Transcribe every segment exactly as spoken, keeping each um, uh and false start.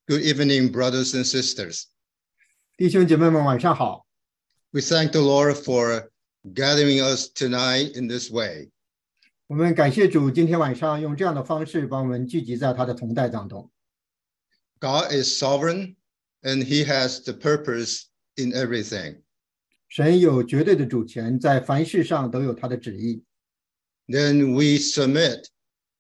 Good evening, brothers and sisters. 弟兄姐妹们，晚上好。 We thank the Lord for gathering us tonight in this way. 我们感谢主，今天晚上用这样的方式把我们聚集在他的同在当中。 God is sovereign, and He has the purpose in everything. 神有绝对的主权，在凡事上都有他的旨意。 Then we submit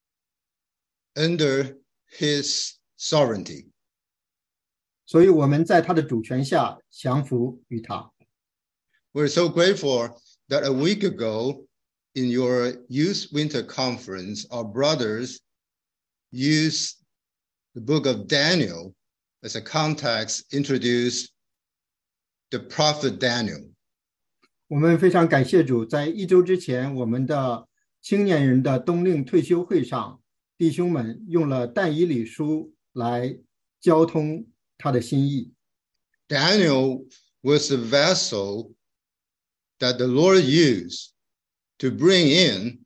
under His sovereignty. 所以我们在他的主权下降服于他。 We're so grateful that a week ago in your youth winter conference, our brothers used the book of Daniel as a context, introduce the prophet Daniel. 我们非常感谢主，在一周之前，我们的青年人的冬令退休会上，弟兄们用了但以理书来交通他的心意。 Daniel was the vessel that the Lord used to bring in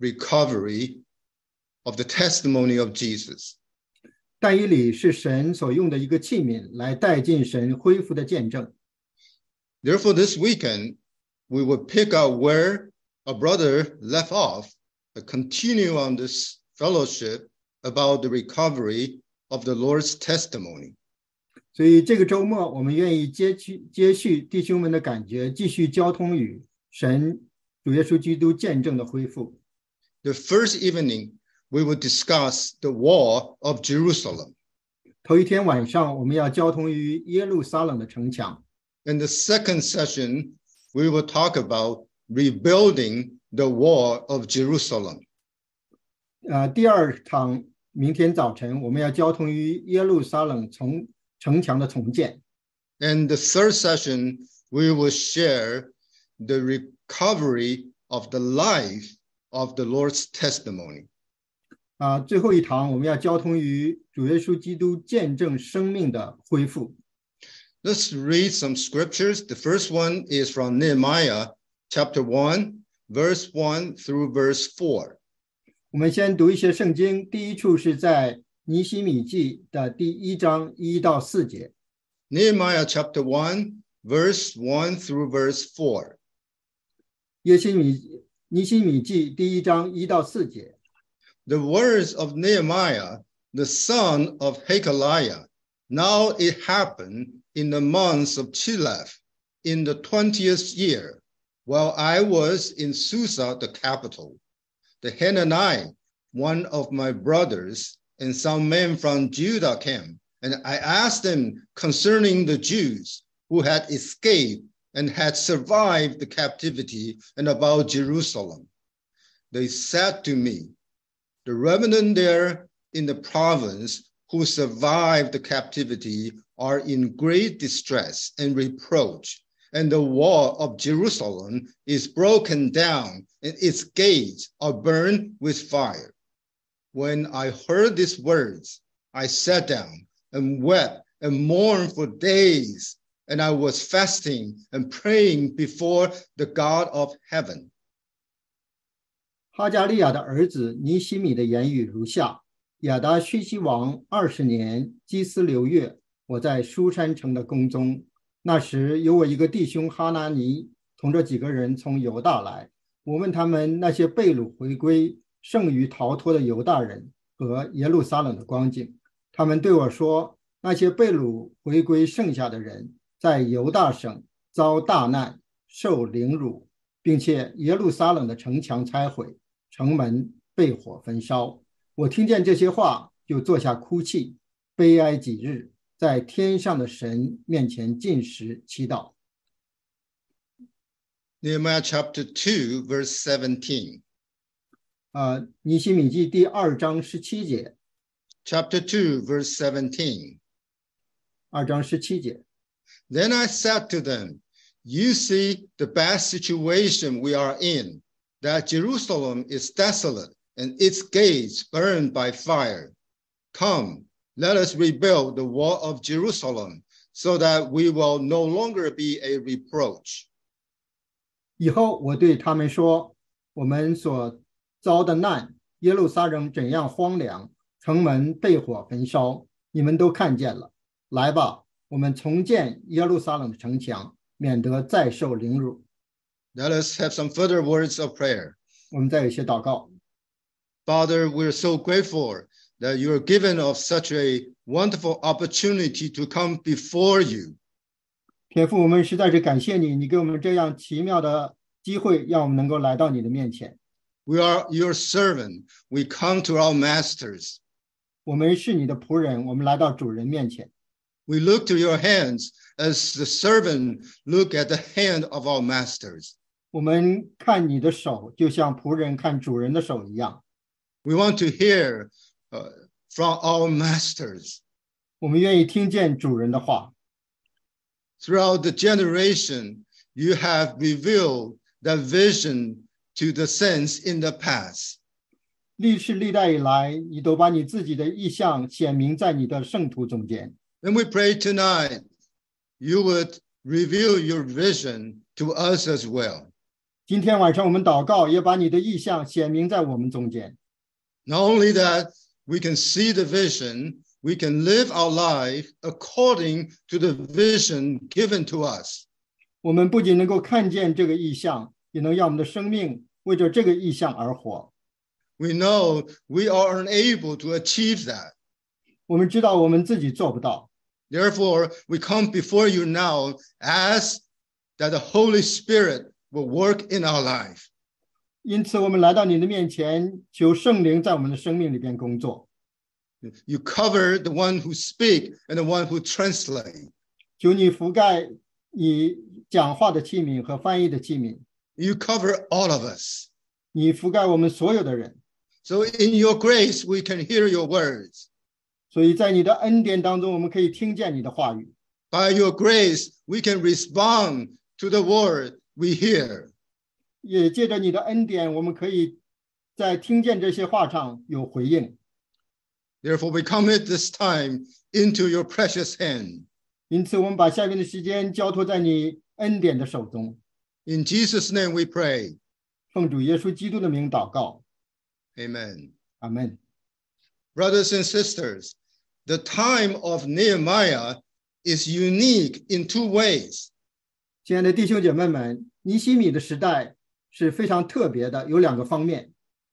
recovery of the testimony of Jesus. 但以理是神所用的一个器皿，来带进神恢复的见证。 Therefore, this weekend, we will pick up where a brother left off and continue on this fellowship about the recovery of the Lord's testimony. 所以这个周末，我们愿意接续接续弟兄们的感觉，继续交通与神主耶稣基督见证的恢复。 The first evening, we will discuss the wall of Jerusalem. 头一天晚上，我们要交通于耶路撒冷的城墙。 In the second session, we will talk about rebuilding the wall of Jerusalem. 呃，第二堂明天早晨，我们要交通于耶路撒冷从城墙的重建。 And the third session, we will share the recovery of the life of the Lord's testimony. 啊、呃，最后一堂我们要交通于主耶稣基督见证生命的恢复。 Let's read some scriptures. The first one is from Nehemiah chapter one, verse one through verse four. 我们先读一些圣经，第一处是在尼希米记的第一章一到四节。 Nehemiah chapter one, verse one through verse four. 耶西米尼希米记第一章一到四节。 The words of Nehemiah, the son of Hakaliah. Now it happened in the months of Chislev, in the twentieth year, while I was in Susa, the capital. The Hanani, one of my brothers, and some men from Judah came, and I asked them concerning the Jews who had escaped and had survived the captivity and about Jerusalem. They said to me, the remnant there in the province who survived the captivity are in great distress and reproach, and the wall of Jerusalem is broken down, and its gates are burned with fire. When I heard these words, I sat down and wept and mourned for days, and I was fasting and praying before the God of heaven. 哈加利亚的儿子尼希米的言语如下：亚达薛西王二十年，基斯流月，我在书珊城的宫中。那时有我一个弟兄哈拿尼，同着几个人从犹大来。我问他们那些被掳回归、剩余逃脱的犹大人和耶路撒冷的光景。他们对我说，那些被掳回归剩下的人，在犹大省遭大难，受凌辱，并且耶路撒冷的城墙拆毁，城门被火焚烧。我听见这些话，就坐下哭泣，悲哀几日，在天上的神面前禁食祈祷。 Nehemiah chapter two, verse seventeen. 呃，尼希米记第二章十七节。 Chapter two, verse seventeen. 二章十七节。 Then I said to them, you see the bad situation we are in, that Jerusalem is desolate and its gates burned by fire. Come, let us rebuild the wall of Jerusalem so that we will no longer be a reproach. 以后我对他们说，我们所遭的难，耶路撒冷怎样荒凉，城门被火焚烧， 你们都看见了。来吧，我们重建耶路撒冷的城墙，免得再受凌辱。 Let us have some further words of prayer. 我们再有一些祷告。 Father, we're so grateful that you are given of such a wonderful opportunity to come before you. 天父，我们实在是感谢你，你给我们这样奇妙的机会，让我们能够来到你的面前。 We are your servant. We come to our masters. 我们是你的仆人，我们来到主人面前。 We look to your hands as the servant look at the hand of our masters. 我们看你的手，就像仆人看主人的手一样。 We want to hear uh, from our masters. 我们愿意听见主人的话。 Throughout the generation, you have revealed that vision to the saints in the past. 历世历代以来，你都把你自己的意象显明在你的圣徒中间。 And we pray tonight, you would reveal your vision to us as well. 今天晚上我们祷告，也把你的意象显明在我们中间。 Not only that, we can see the vision, we can live our life according to the vision given to us. 我们不仅能够看见这个意象，也能让我们的生命为着这个意象而活。 We know we are unable to achieve that. 我们知道我们自己做不到， Therefore, we come before you now, ask that the Holy Spirit will work in our life. 因此我们来到你的面前，求圣灵在我们的生命里边工作。 You cover the one who speak and the one who translate. 求你覆盖你讲话的器皿和翻译的器皿， You cover all of us. 你覆盖我们所有的人。 So in your grace, we can hear your words. 所以在你的恩典当中，我们可以听见你的话语。 By your grace, we can respond to the word we hear. 也借着你的恩典，我们可以在听见这些话上有回应。 Therefore, we commit this time into your precious hand. 因此，我们把下面的时间交托在你恩典的手中。 In Jesus' name we pray. 奉主耶稣基督的名祷告， Amen. 阿门。 Brothers and sisters, the time of Nehemiah is unique in two ways. 亲爱的弟兄姐妹们，尼希米的时代是非常特别的，有两个方面。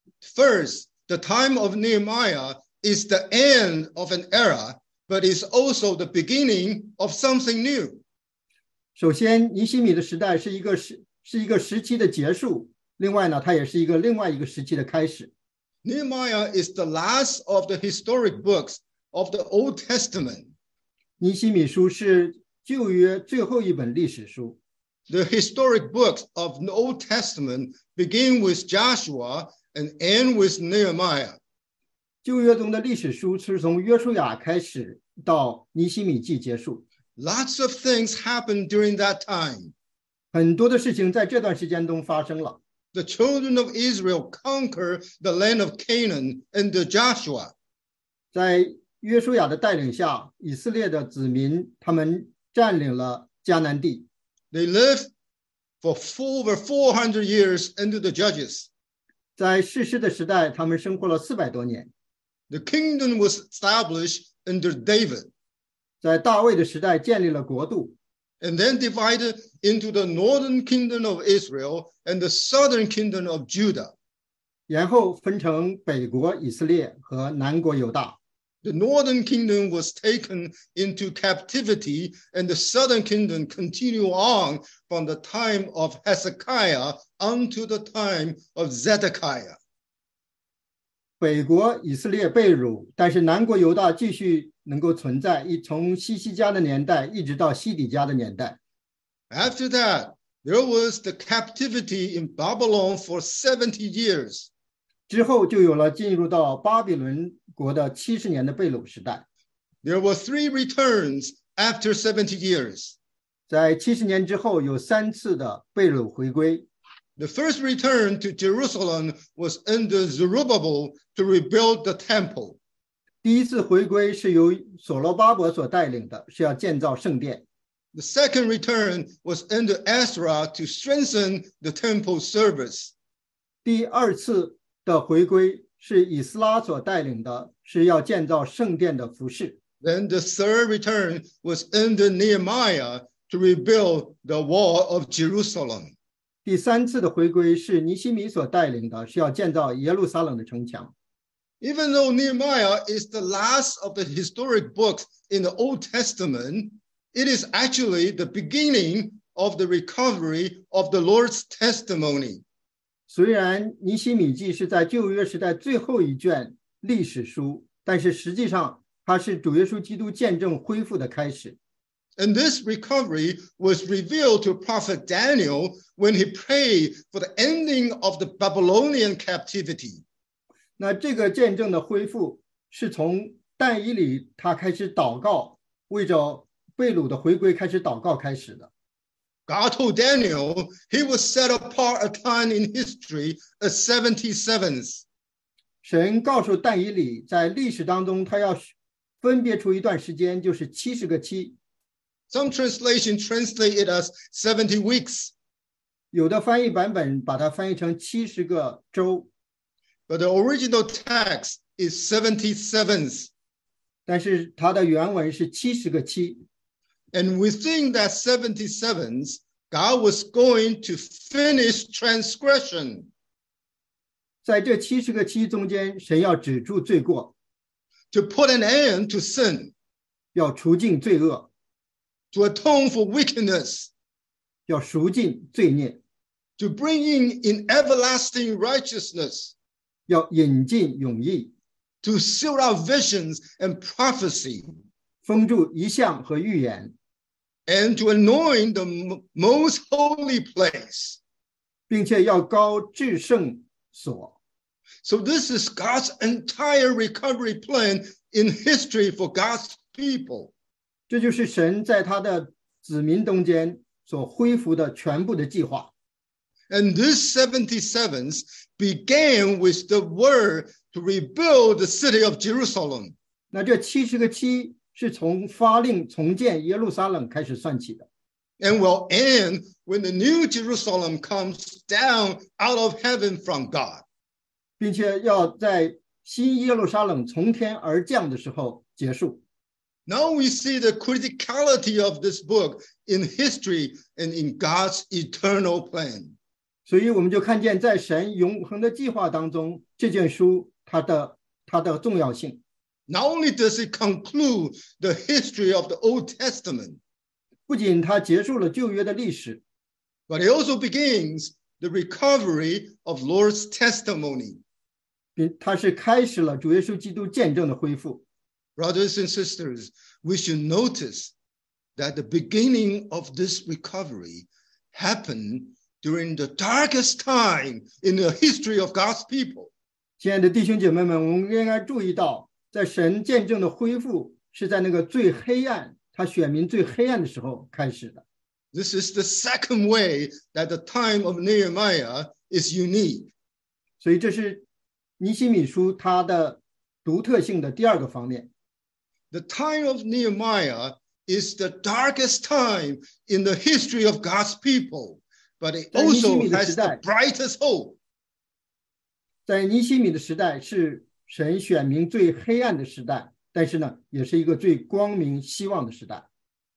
First, the time of Nehemiah is the end of an era, but is also the beginning of something new. 首先，尼希米的时代是一个时是一个时期的结束，另外呢，它也是一个另外一个时期的开始。 Nehemiah is the last of the historic books of the Old Testament. 尼希米书是旧约最后一本历史书。 The historic books of the Old Testament begin with Joshua and end with Nehemiah. 旧约中的历史书是从约书亚开始到尼希米记结束。 Lots of things happened during that time. 很多的事情在这段时间中发生了。 The children of Israel conquered the land of Canaan under Joshua. 在约书亚的带领下，以色列的子民他们占领了迦南地。 They lived for over four hundred years under the judges. 在士师的时代，他们生活了四百多年。 The kingdom was established under David 在大卫的时代建立了国度， and then divided into the northern kingdom of Israel and the southern kingdom of Judah. 然后分成北国以色列和南国犹大。 The northern kingdom was taken into captivity, and the southern kingdom continued on from the time of Hezekiah unto the time of Zedekiah. 北国以色列被掳，但是南国犹大继续能够存在，一从西西家的年代一直到西底家的年代。 After that, there was the captivity in Babylon for seventy years. 之后就有了进入到巴比伦国的七十年的被掳时代。 There were three returns after seventy years. 在七十年之后，有三次的被掳回归。 The first return to Jerusalem was under Zerubbabel to rebuild the temple. 第一次回归是由所罗巴伯所带领的，是要建造圣殿。 The second return was under Ezra to strengthen the temple service. 第二次的回归是以斯拉所带领的，是要建造圣殿的服饰。 Then the third return was under Nehemiah to rebuild the wall of Jerusalem. 第三次的回归是尼希米所带领的，是要建造耶路撒冷的城墙。 Even though Nehemiah is the last of the historic books in the Old Testament, it is actually the beginning of the recovery of the Lord's testimony. 虽然尼希米记是在旧约时代最后一卷历史书，但是实际上它是主耶稣基督见证恢复的开始。 And this recovery was revealed to Prophet Daniel when he prayed for the ending of the Babylonian captivity. 那这个见证的恢复是从但以理他开始祷告，为着被掳的回归开始祷告开始的。 God told Daniel he would set apart a time in history as seventy-sevens. 神告诉但以理，在历史当中他要分别出一段时间，就是七十个七。 Some translation translate it as seventy weeks. 有的翻译版本把它翻译成七十个周。 But the original text is seventy-sevens. 但是它的原文是七十个七。 And within that seventy-sevens, God was going to finish transgression. 在这七十个七中间，神要止住罪过， to put an end to sin, 要除尽罪恶， to atone for wickedness, 要赎尽罪孽， to bring in, in everlasting righteousness, 要引进永义， to seal out visions and prophecy, 封住遗像和预言， and to anoint the most holy place. 并且要高至圣所。 So this is God's entire recovery plan in history for God's people. 这就是神在他的子民中间所恢复的全部的计划。 And this seventy-sevens began with the word to rebuild the city of Jerusalem. 那这七十个七是从发令重建耶路撒冷开始算起的。 And will end when the new Jerusalem comes down out of heaven from God. 并且要在新耶路撒冷从天而降的时候结束。 Now we see the criticality of this book in history and in God's eternal plan. 所以我们就看见在神永恒的计划当中，这卷书它的它的重要性。 Not only does it conclude the history of the Old Testament, 不仅它结束了旧约的历史， but it also begins the recovery of Lord's testimony. 并它是开始了主耶稣基督见证的恢复。 Brothers and sisters, we should notice that the beginning of this recovery happened during the darkest time in the history of God's people. 亲爱的弟兄姐妹们，我们应该注意到，在神见证的恢复是在那个最黑暗，他选民最黑暗的时候开始的。 This is the second way that the time of Nehemiah is unique. 所以这是尼希米书它的独特性的第二个方面。 The time of Nehemiah is the darkest time in the history of God's people, but it also has the brightest hope. 在尼希米的时代是神选民最黑暗的时代，但是呢，也是一个最光明希望的时代。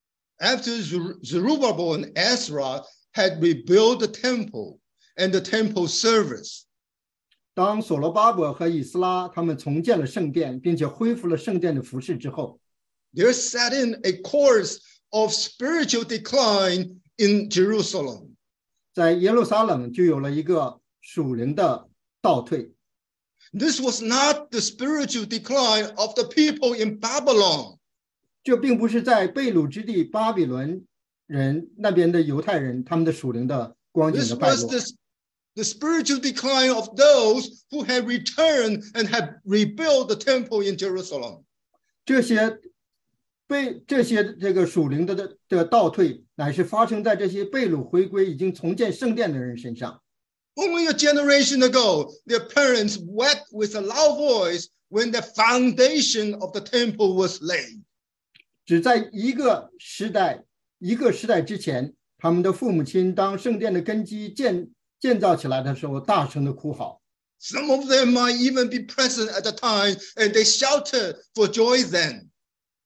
After Zerubbabel and Ezra had rebuilt the temple and the temple service, 当所罗巴伯和以斯拉他们重建了圣殿，并且恢复了圣殿的服饰之后， there set in a course of spiritual decline in Jerusalem. 在耶路撒冷就有了一个属灵的倒退。 This was not the spiritual decline of the people in Babylon. 这并不是在被掳之地巴比伦人那边的犹太人他们的属灵的光景 This 的败 was 落。 the, the spiritual decline of those who had returned and had rebuilt the temple in Jerusalem. 这些被这些这个属灵的的的倒退，乃是发生在这些被掳回归已经重建圣殿的人身上。 Only a generation ago, their parents wept with a loud voice when the foundation of the temple was laid. 只在一个时代，一个时代之前，他们的父母亲当圣殿的根基建建造起来的时候，大声的哭嚎。 Some of them might even be present at the time, and they shouted for joy then.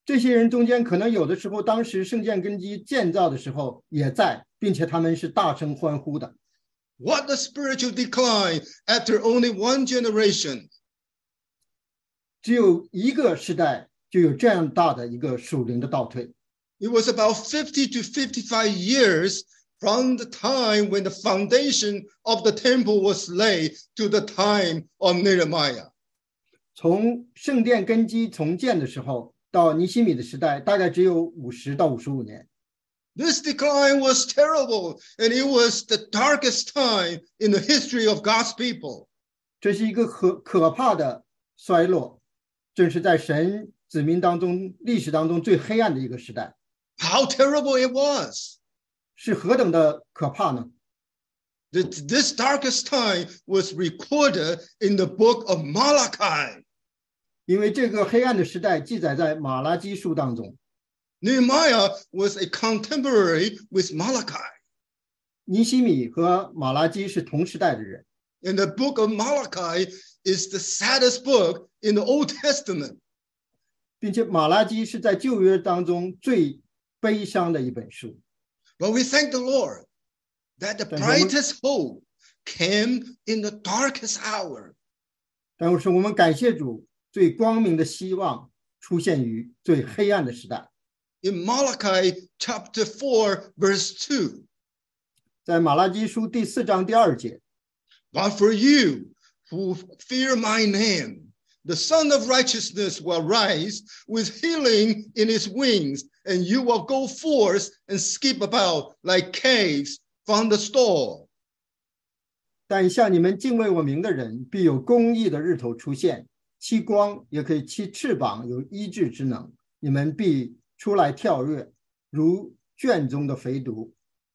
这些人中间可能有的时候当时圣殿根基建造的时候也在，并且他们是大声欢呼的。 What a spiritual decline after only one generation. 只有一个时代就有这样大的一个属灵的倒退。 It was about fifty to fifty-five years from the time when the foundation of the temple was laid to the time of Nehemiah. 从圣殿根基重建的时候到尼希米的时代，大概只有五十到五十五年。 This decline was terrible, and it was the darkest time in the history of God's people. 这是一个可可怕的衰落，正是在神子民当中历史当中最黑暗的一个时代。 How terrible it was! 是何等的可怕呢？ This darkest time was recorded in the book of Malachi. 因为这个黑暗的时代记载在马拉基书当中。 Nehemiah was a contemporary with Malachi. 尼希米和马拉基是同时代的人。 And the book of Malachi is the saddest book in the Old Testament. 并且马拉基是在旧约当中最悲伤的一本书。 But we thank the Lord that the brightest hope came in the darkest hour. 但是我们感谢主，最光明的希望出现于最黑暗的时代。 In Malachi chapter four, verse two. 在马拉基书第四章第二节。 But for you who fear my name, the Son of Righteousness will rise with healing in his wings, and you will go forth and skip about like calves from the stall. 但向你们敬畏我名的人，必有公义的日头出现，其光也可以其翅膀有医治之能，你们必出来跳跃，如圈中的肥犊。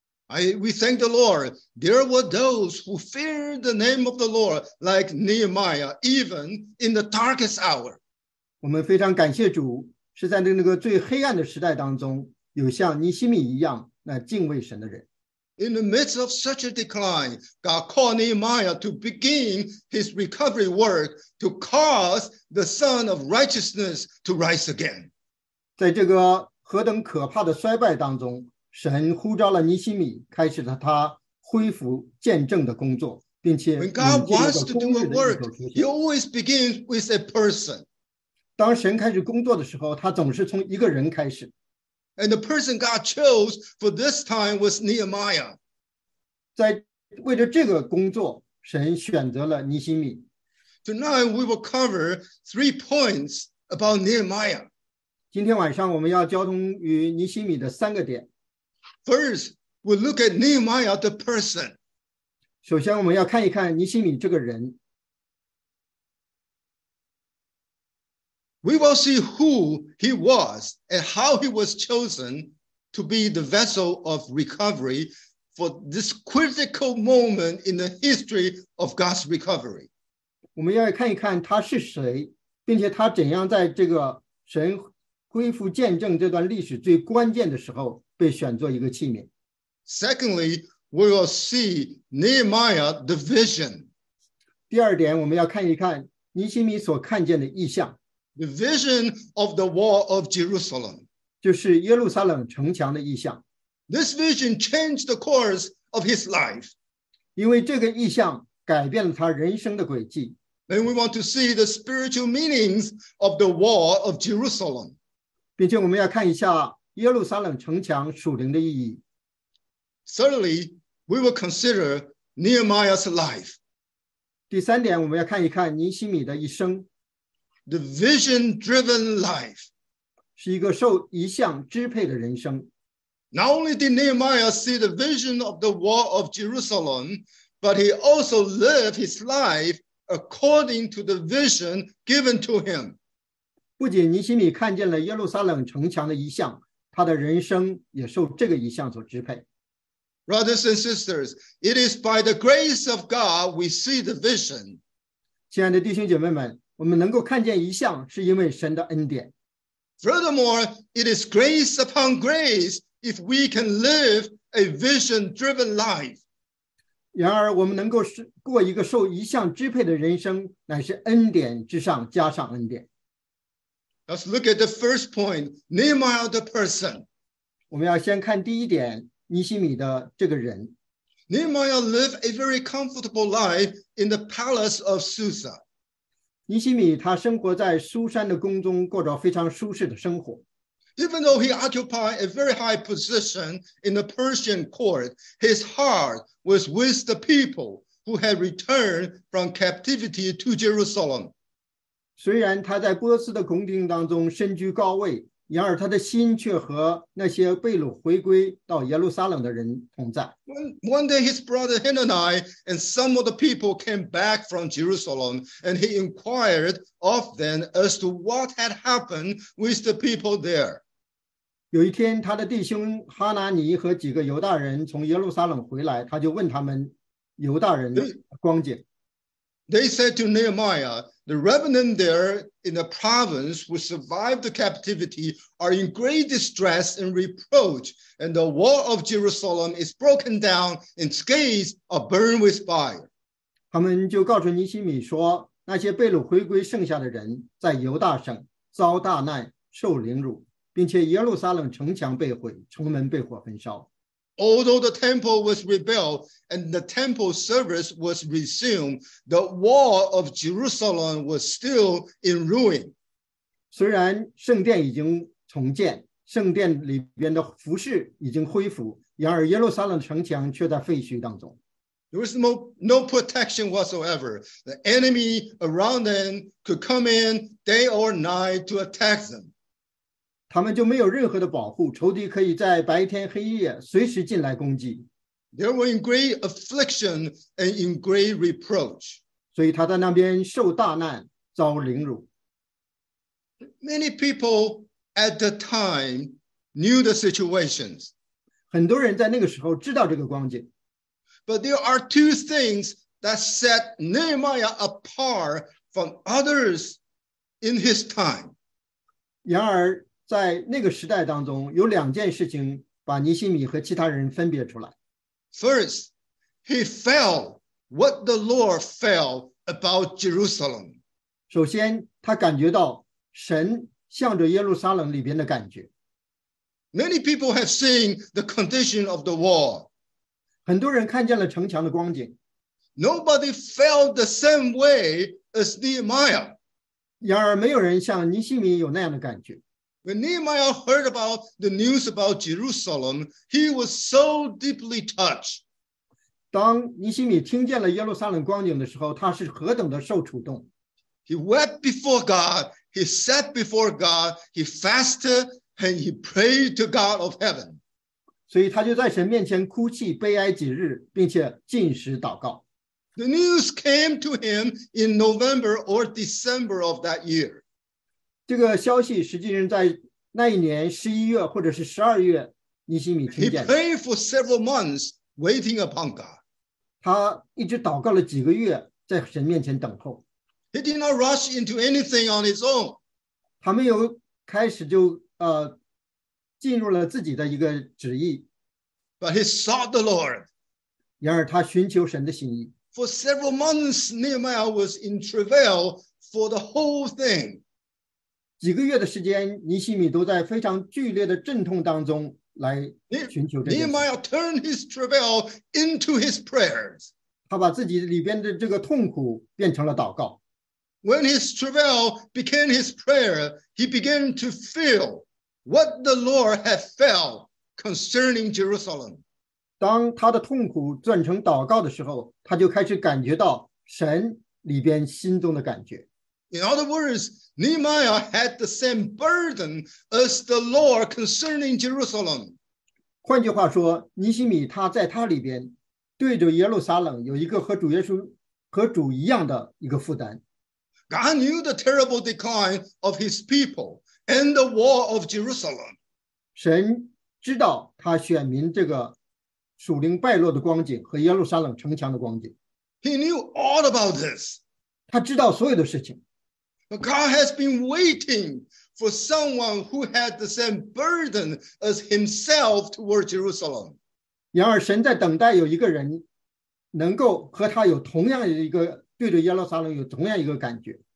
I, we thank the Lord. There were those who feared the name of the Lord, like Nehemiah, even in the darkest hour. 我们非常感谢主，是在那个最黑暗的时代当中，有像尼希米一样那敬畏神的人。 In the midst of such a decline, God called Nehemiah to begin his recovery work to cause the Son of Righteousness to rise again. 在这个何等可怕的衰败当中，神呼召了尼希米，开始了他恢复见证的工作，并且 When God wants to do a work, he always begins with a person. 当神开始工作的时候，他总是从一个人开始。 And the person God chose for this time was Nehemiah. 在为了这个工作，神选择了尼希米。 Tonight we will cover three points about Nehemiah. 今天晚上我们要交通于尼希米的三个点。 First, we'll look at Nehemiah the person. 首先，我们要看一看尼希米这个人。 We will see who he was and how he was chosen to be the vessel of recovery for this critical moment in the history of God's recovery. 我们要看一看他是谁，并且他怎样在这个神恢复见证这段历史最关键的时候被选作一个器皿。 Secondly, we will see Nehemiah the vision. 第二点，我们要看一看尼希米所看见的异象。 The vision of the wall of Jerusalem. 就是耶路撒冷城墙的异象。 This vision changed the course of his life. 因为这个异象改变了他人生的轨迹。 And we want to see the spiritual meanings of the wall of Jerusalem. 并且我们要看一下耶路撒冷城墙属灵的意义。 Thirdly, we will consider Nehemiah's life. 第三点，我们要看一看尼希米的一生。 The vision-driven life. 是一个受异象支配的人生。 Not only did Nehemiah see the vision of the wall of Jerusalem, but he also lived his life according to the vision given to him. 不仅尼希米看见了耶路撒冷城墙的异象，他的人生也受这个异象所支配。 Brothers and sisters, it is by the grace of God we see the vision. 亲爱的弟兄姐妹们，我们能够看见异象，是因为神的恩典。 Furthermore, it is grace upon grace if we can live a vision-driven life. 然而，我们能够过一个受异象支配的人生，乃是恩典之上加上恩典。 Let's look at the first point, Nehemiah the person. 我们要先看第一点，尼希米的这个人。 Nehemiah lived a very comfortable life in the palace of Susa. 尼希米他生活在苏珊的宫中，过着非常舒适的生活。 Even though he occupied a very high position in the Persian court, his heart was with the people who had returned from captivity to Jerusalem. 虽然他在波斯的宫廷当中身居高位，然而他的心却和那些被掳回归到耶路撒冷的人同在。 One, one day his brother Hanani and some of the people came back from Jerusalem, and he inquired of them as to what had happened with the people there. 有一天，他的弟兄哈拿尼和几个犹大人从耶路撒冷回来，他就问他们犹大人的光景。 They said to Nehemiah, the remnant there in the province who survived the captivity are in great distress and reproach, and the wall of Jerusalem is broken down and gates are burned with fire. 他们就告诉尼希米说，那些被掳回归剩下的人在犹大省遭大难，受凌辱，并且耶路撒冷城墙被毁，城门被火焚烧。 Although the temple was rebuilt and the temple service was resumed, the wall of Jerusalem was still in ruin. 虽然圣殿已经重建，圣殿里边的服饰已经恢复，然而耶路撒冷城墙却在废墟当中。 There was no, no protection whatsoever. The enemy around them could come in day or night to attack them. 他们就没有任何的保护，仇敌可以在白天黑夜随时进来攻击。 They were in great affliction and in great reproach. 所以他在那边受大难，遭凌辱。 Many people at the time knew the situations. 很多人在那个时候知道这个光景。 But there are two things that set Nehemiah apart from others in his time. 然而在那个时代当中，有两件事情把尼希米和其他人分别出来。 First, he felt what the Lord felt about Jerusalem. 首先，他感觉到神向着耶路撒冷里边的感觉。 Many people have seen the condition of the wall. 很多人看见了城墙的光景。 Nobody felt the same way as Nehemiah. 然而，没有人像尼希米有那样的感觉。 When Nehemiah heard about the news about Jerusalem, he was so deeply touched. 当尼希米听见了耶路撒冷光景的时候，他是何等的受触动。 He wept before God, he sat before God, he fasted, and he prayed to God of heaven. 所以他就在神面前哭泣悲哀几日，并且禁食祷告。 The news came to him in November or December of that year. 这个消息实际上在那一年十一月或者是十二月，尼希米 He 听见。 prayed for several months, waiting upon God. 他一直祷告了几个月，在神面前等候。 He did not rush into anything on his own. 他没有开始就呃进入了自己的一个旨意， But he sought the Lord. 然而他寻求神的心意。 For several months, Nehemiah was in travail for the whole thing. 几个月的时间，尼希米都在非常剧烈的阵痛当中来寻求这件事。 Nehemiah turned his travail into his prayers. 他把自己里边的这个痛苦变成了祷告。 When his travail became his prayer, he began to feel what the Lord had felt concerning Jerusalem. 当他的痛苦转成祷告的时候，他就开始感觉到神里边心中的感觉。 In other words, Nehemiah had the same burden as the Lord concerning Jerusalem. 换句话说，尼希米他在他里边对着耶路撒冷有一个和主耶稣和主一样的一个负担。 God knew the terrible decline of his people and the wall of Jerusalem. 神知道他选民这个属灵败落的光景和耶路撒冷城墙的光景。 He knew all about this. 他知道所有的事情。 But God has been waiting for someone who had the same burden as himself toward Jerusalem. 然而神在等待有一个人能够和他有同样的一个对着耶路撒冷有同样一个感觉。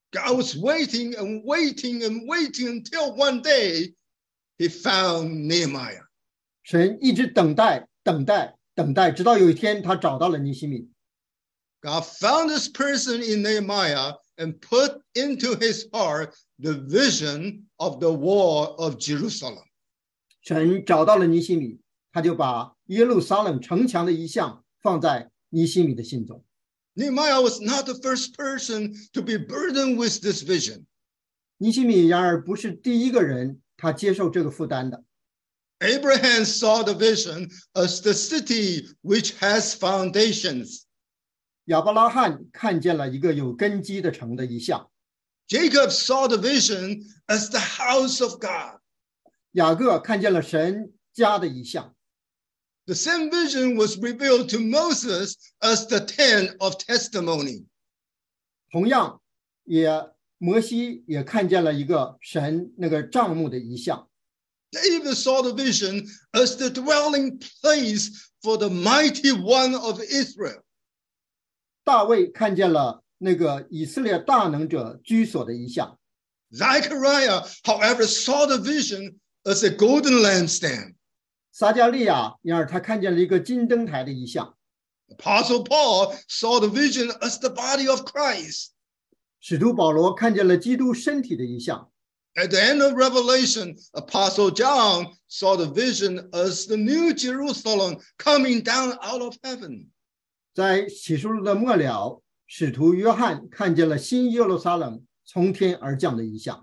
God was waiting and waiting and waiting until one day he found Nehemiah. 神一直等待等待等待，直到有一天他找到了尼希米。 God found this person in Nehemiah and put into his heart the vision of the wall of Jerusalem. 神找到了尼希米，他就把耶路撒冷城墙的意象放在尼希米的心中。 Nehemiah was not the first person to be burdened with this vision. 尼希米然而不是第一个人，他接受这个负担的。 Abraham saw the vision as the city which has foundations. 亚伯拉罕看见了一个有根基的城的意象。 Jacob saw the vision as the house of God. 雅各看见了神家的意象。 The same vision was revealed to Moses as the tent of testimony. 同样，也摩西也看见了一个神那个帐幕的意象。 David saw the vision as the dwelling place for the mighty one of Israel. 大卫看见了那个以色列大能者居所的意象。 Zechariah, however, saw the vision as a golden lampstand. 撒迦利亚然而他看见了一个金灯台的意象。 Apostle Paul saw the vision as the body of Christ. 使徒保罗看见了基督身体的意象。 At the end of Revelation, Apostle John saw the vision as the new Jerusalem coming down out of heaven. 在启示录的末了，使徒约翰看见了新耶路撒冷从天而降的意象。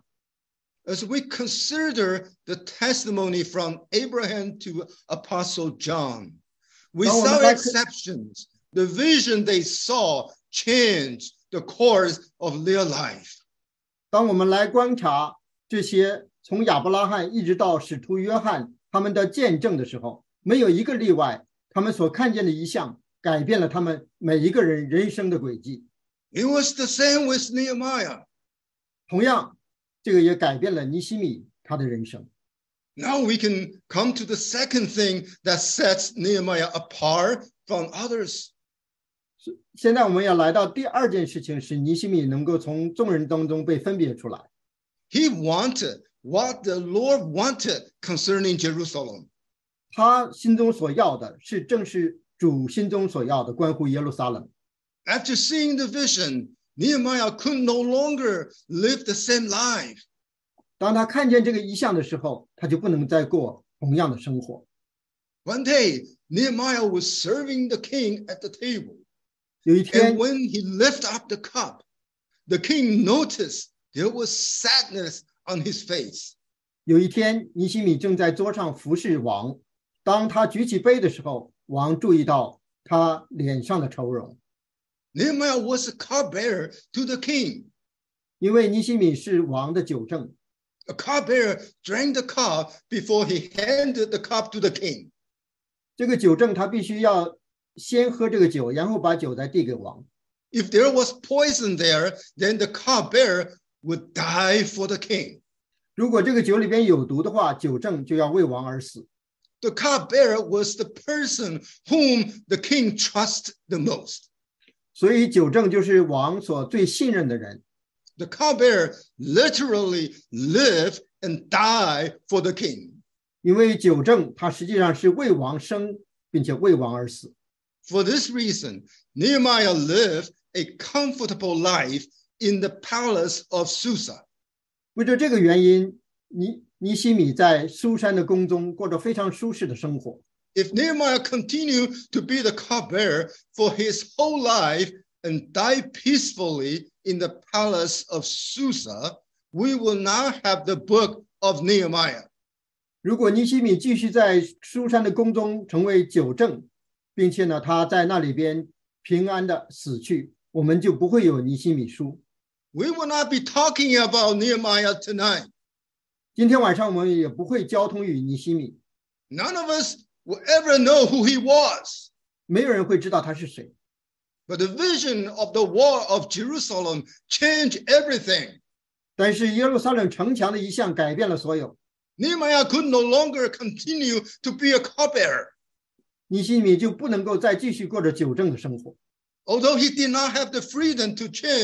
As we consider the testimony from Abraham to Apostle John, without exceptions, the vision they saw changed the course of their life. 当我们来观察这些从亚伯拉罕一直到使徒约翰他们的见证的时候，没有一个例外，他们所看见的一项改变了他们每一个人人生的轨迹。 It was the same with Nehemiah. 同样，这个也改变了尼希米他的人生。 Now we can come to the second thing that sets Nehemiah apart from others. 现在我们要来到第二件事情，使尼希米能够从众人当中被分别出来。 He wanted what the Lord wanted concerning Jerusalem. 他心中所要的是正是主心中所要的，关乎耶路撒冷。 After seeing the vision, Nehemiah could no longer live the same life. 当他看见这个意象的时候，他就不能再过同样的生活。 One day, Nehemiah was serving the king at the table. 有一天 And，when he lifted up the cup, the king noticed there was sadness on his face. 有一天，尼希米正在桌上服侍王，当他举起杯的时候，王注意到他脸上的愁容。 Nehemiah was a cupbearer to the king. 因为尼希米是王的酒政， A cupbearer drank the cup before he handed the cup to the king. 这个酒政他必须要先喝这个酒，然后把酒再递给王。 If there was poison there, then the cupbearer would die for the king. 如果这个酒里边有毒的话，酒政就要为王而死。 The cupbearer was the person whom the king trusted the most. 所以酒政就是王所最信任的人。 The cupbearer literally lived and died for the king. 因为酒政他实际上是为王生，并且为王而死。 For this reason, Nehemiah lived a comfortable life in the palace of Susa. 为着这个原因，尼尼希米在苏珊的宫中过着非常舒适的生活。 If Nehemiah continued to be the cupbearer for his whole life and died peacefully in the palace of Susa, we will not have the book of Nehemiah. 如果尼希米继续在苏珊的宫中成为酒政，并且呢他在那里边平安的死去，我们就不会有尼希米书。 We will not be talking about Nehemiah tonight. 今天晚上我们也不会交通于尼希米， None of us will ever know who he was. 没有人会知道他是谁。 But the vision of the wall of Jerusalem changed everything. 但是耶路撒冷城墙的一项改变了所有。 Nehemiah could no longer continue to be a cupbearer. 尼希米就不能够再继续过着酒政的生活。 Although he did not have the freedom to change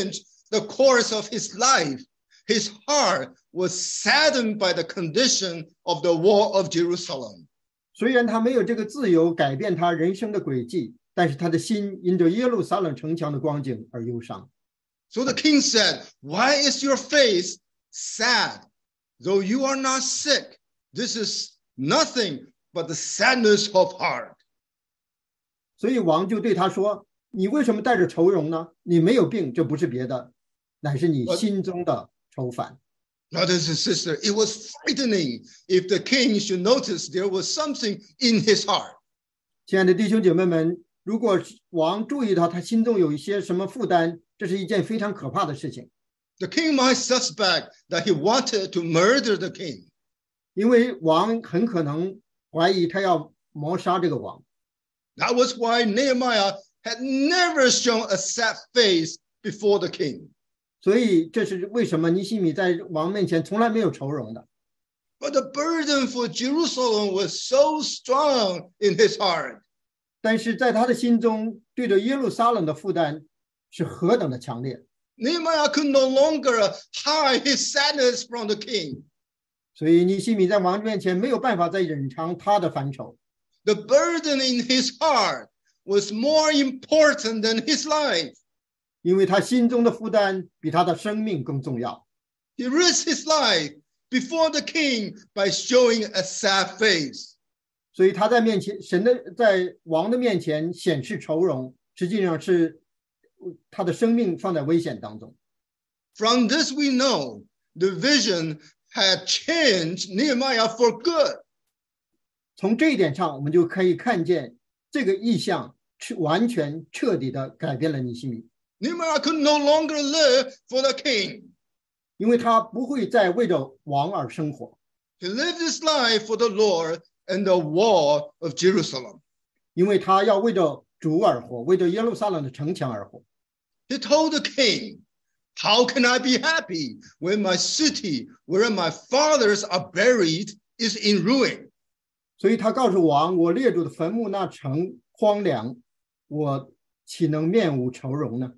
the course of his life, his heart was saddened by the condition of the wall of Jerusalem. 虽然他没有这个自由改变他人生的轨迹，但是他的心因着耶路撒冷城墙的光景而忧伤。 So the king said, "Why is your face sad? Though you are not sick, this is nothing but the sadness of heart." 所以王就对他说：“你为什么带着愁容呢？你没有病，这不是别的，乃是你心中的愁烦。” Brothers and sisters, it was frightening if the king should notice there was something in his heart. 亲爱的弟兄姐妹们，如果王注意到他心中有一些什么负担，这是一件非常可怕的事情。 The king might suspect that he wanted to murder the king. 因为王很可能怀疑他要谋杀这个王。 That was why Nehemiah had never shown a sad face before the king. 所以这是为什么尼希米在王面前从来没有愁容的。 But the burden for Jerusalem was so strong in his heart. 但是在他的心中，对着耶路撒冷的负担是何等的强烈。 Nehemiah could no longer hide his sadness from the king. 所以尼希米在王面前没有办法再隐藏他的烦愁。 The burden in his heart was more important than his life. 因为他心中的负担比他的生命更重要。 He risked his life before the king by showing a sad face. 所以他在面前，神的在王的面前显示愁容，实际上是他的生命放在危险当中。 From this we know the vision had changed Nehemiah for good. 从这一点上，我们就可以看见这个意象完全彻底的改变了尼希米。 Nehemiah could no longer live for the king. 因为他不会再为着王而生活。 He lived his life for the Lord and the wall of Jerusalem. 因为他要为着主而活，为着耶路撒冷的城墙而活。 He told the king, "How can I be happy when my city, where my fathers are buried, is in ruin?" 所以他告诉王，我列祖的坟墓那城荒凉，我岂能面无愁容呢？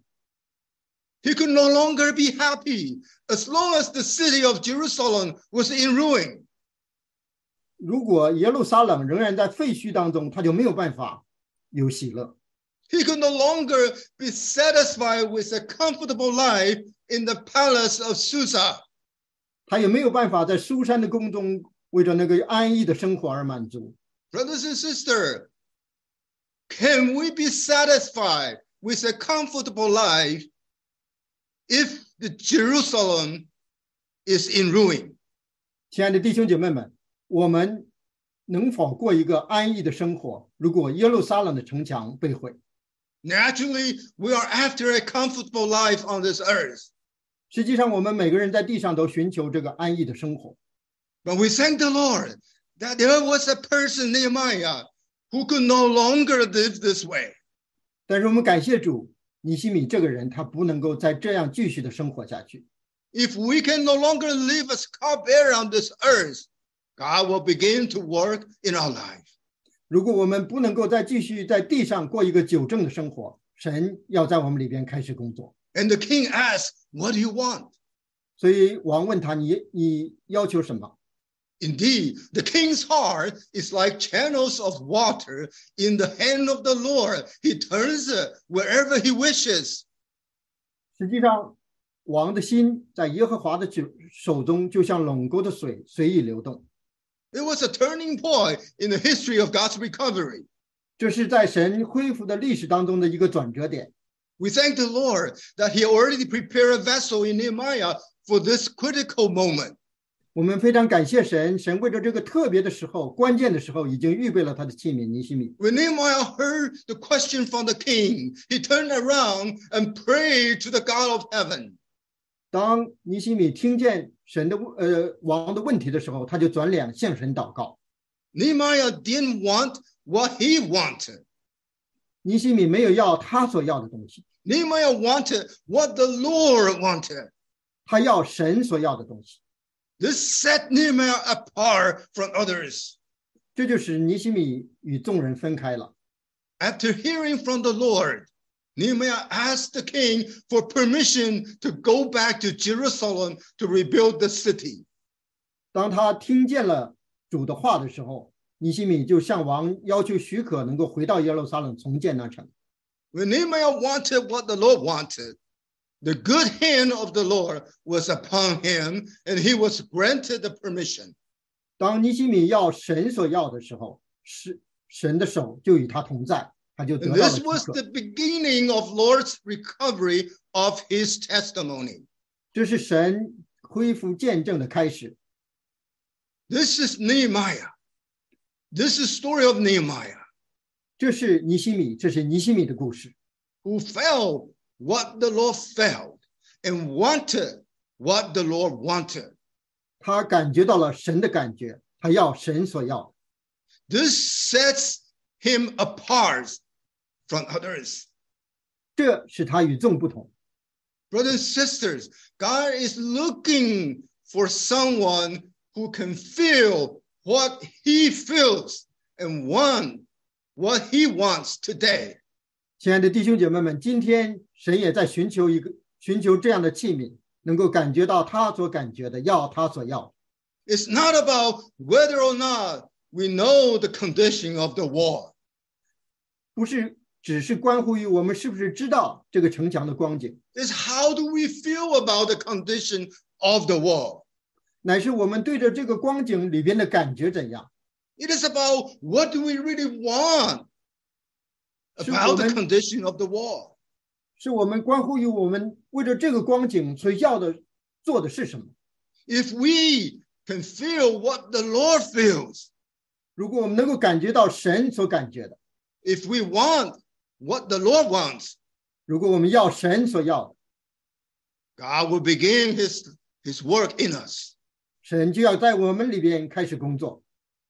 He could no longer be happy as long as the city of Jerusalem was in ruin. 如果耶路撒冷仍然在废墟当中，他就没有办法有喜乐。 He could no longer be satisfied with a comfortable life in the palace of Susa. 他也没有办法在苏珊的宫中为着那个安逸的生活而满足。 Brothers and sisters, can we be satisfied with a comfortable life if the Jerusalem is in ruin? 亲爱的弟兄姐妹们，我们能否过一个安逸的生活，如果耶路撒冷的城墙被毁？ Naturally, we are after a comfortable life on this earth. 实际上，我们每个人在地上都寻求这个安逸的生活。 But we thank the Lord that there was a person, Nehemiah, who could no longer live this way. 但是我们感谢主，尼希米这个人他不能够再这样继续的生活下去。 If we can no longer live as cupbearer on this earth, God will begin to work in our life. 如果我们不能够再继续在地上过一个久正的生活，神要在我们里边开始工作。 And the king asked, "What do you want?" 所以王问他：“你你要求什么？” Indeed, the king's heart is like channels of water in the hand of the Lord. He turns it wherever he wishes. 实际上，王的心在耶和华的手中，就像垄沟的水，随意流动。 It was a turning point in the history of God's recovery. 这是在神恢复的历史当中的一个转折点。 We thank the Lord that he already prepared a vessel in Nehemiah for this critical moment. 我们非常感谢神，神为着这个特别的时候、关键的时候，已经预备了他的器皿尼希米。 When Nehemiah heard the question from the king, he turned around and prayed to the God of heaven. 当尼希米听见神的呃王的问题的时候，他就转脸向神祷告。 Nehemiah didn't want what he wanted. 尼希米没有要他所要的东西， Nehemiah wanted what the Lord wanted. 他要神所要的东西。 This set Nehemiah apart from others. 这就使尼希米与众人分开了。 After hearing from the Lord, Nehemiah asked the king for permission to go back to Jerusalem to rebuild the city. 当他听见了主的话的时候，尼希米就向王要求许可，能够回到耶路撒冷重建那城。 When Nehemiah wanted what the Lord wanted, the good hand of the Lord was upon him, and he was granted the permission. 当尼希米要神所要的时候，是神的手就与他同在，他就得 And 到了 this 许 was 可。 the beginning of Lord's recovery of his testimony. 这是神恢复见证的开始。 This is Nehemiah. This is the story of Nehemiah, 这是尼希米，这是尼希米的故事。 who felt what the Lord felt and wanted what the Lord wanted. 他感觉到了神的感觉，他要神所要。 This sets him apart from others. 这使他与众不同。 Brothers and sisters, God is looking for someone who can feel what he feels and want what he wants today. 亲爱的弟兄姐妹们，今天神也在寻求一个寻求这样的器皿，能够感觉到他所感觉的，要他所要。 It's not about whether or not we know the condition of the war. 不是只是关乎于我们是不是知道这个城墙的光景， It's how do we feel about the condition of the war. 乃是我们对着这个光景里边的感觉怎样。 It is about what do we really want about the condition of the war. 是我们关乎于我们为着这个光景所要的做的是什么。 If we can feel what the Lord feels, 如果我们能够感觉到神所感觉的， if we want what the Lord wants, 如果我们要神所要的， God will begin his, his work in us. 神就要在我们里边开始工作。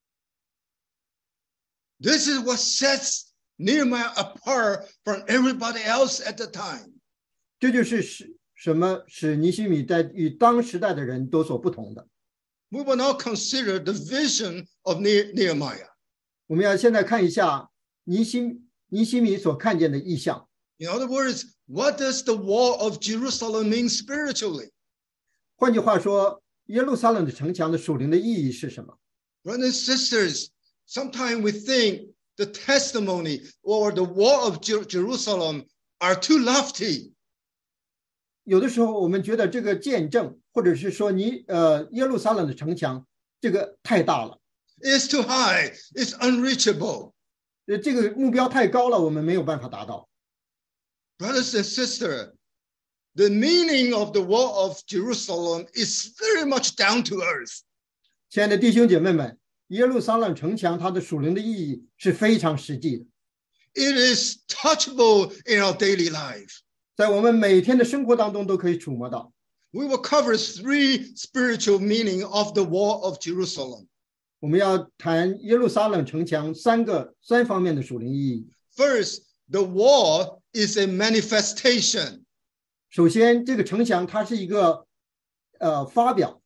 This is what sets Nehemiah apart from everybody else at the time. 这就是使什么使尼希米在与当时代的人都所不同的。 We will now consider the vision of Ne- Nehemiah. 我们要现在看一下尼希尼希米所看见的异象。 In other words, what does the wall of Jerusalem mean spiritually? 换句话说，耶路撒冷的城墙的属灵的意义是什么？ Brothers and sisters, sometimes we think the testimony or the wall of Jer- Jerusalem are too lofty. 有的时候我们觉得这个见证，或者是说尼呃耶路撒冷的城墙，这个太大了， It's too high. It's unreachable. 呃这个目标太高了，我们没有办法达到。 Brothers and sisters, the meaning of the wall of Jerusalem is very much down to earth. 亲爱的弟兄姐妹们，耶路撒冷城墙它的属灵的意义是非常实际的， It is touchable in our daily life. 在我们每天的生活当中都可以触摸到。 We will cover three spiritual meaning of the wall of Jerusalem. 我们要谈耶路撒冷城墙三个三方面的属灵意义。 First, the wall is a manifestation. 首先，这个城墙它是一个呃发表。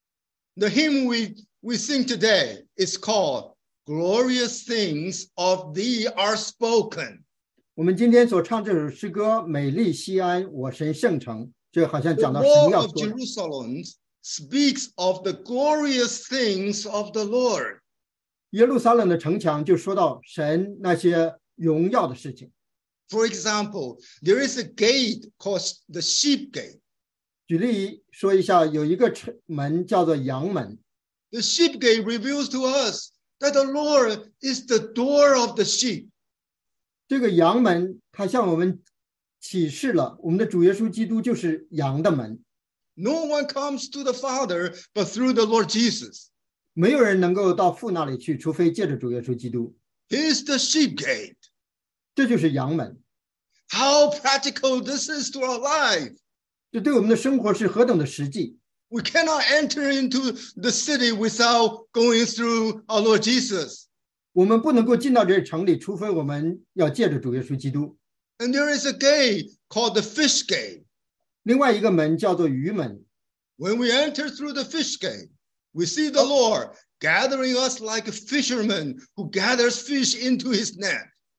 The hymn we, we sing today is called Glorious Things of Thee Are Spoken. 我们今天所唱这首诗歌《美丽西安，我神圣城》，这好像 The 讲到神 wall 要 of 说的。 Jerusalem speaks of the glorious things of the Lord. 耶路撒冷的城墙就说到神那些荣耀的事情。 For example, there is a gate called the Sheep Gate. 举例说一下，有一个城门叫做羊门。 The Sheep Gate reveals to us that the Lord is the door of the sheep. 这个羊门，它向我们启示了我们的主耶稣基督就是羊的门， No one comes to the Father but through the Lord Jesus. 没有人能够到父那里去，除非借着主耶稣基督。 He is the sheep gate. 这就是羊门， How practical this is to our life. 这对我们的生活是何等的实际。 We cannot enter into the city without going through our Lord Jesus. 我们不能够进到这城里，除非我们要借着主耶稣基督。 And there is a gate called the fish gate. 另外一个门叫做鱼门。 When we enter through the fish gate, we see the Lord gathering us like a fisherman who gathers fish into his net.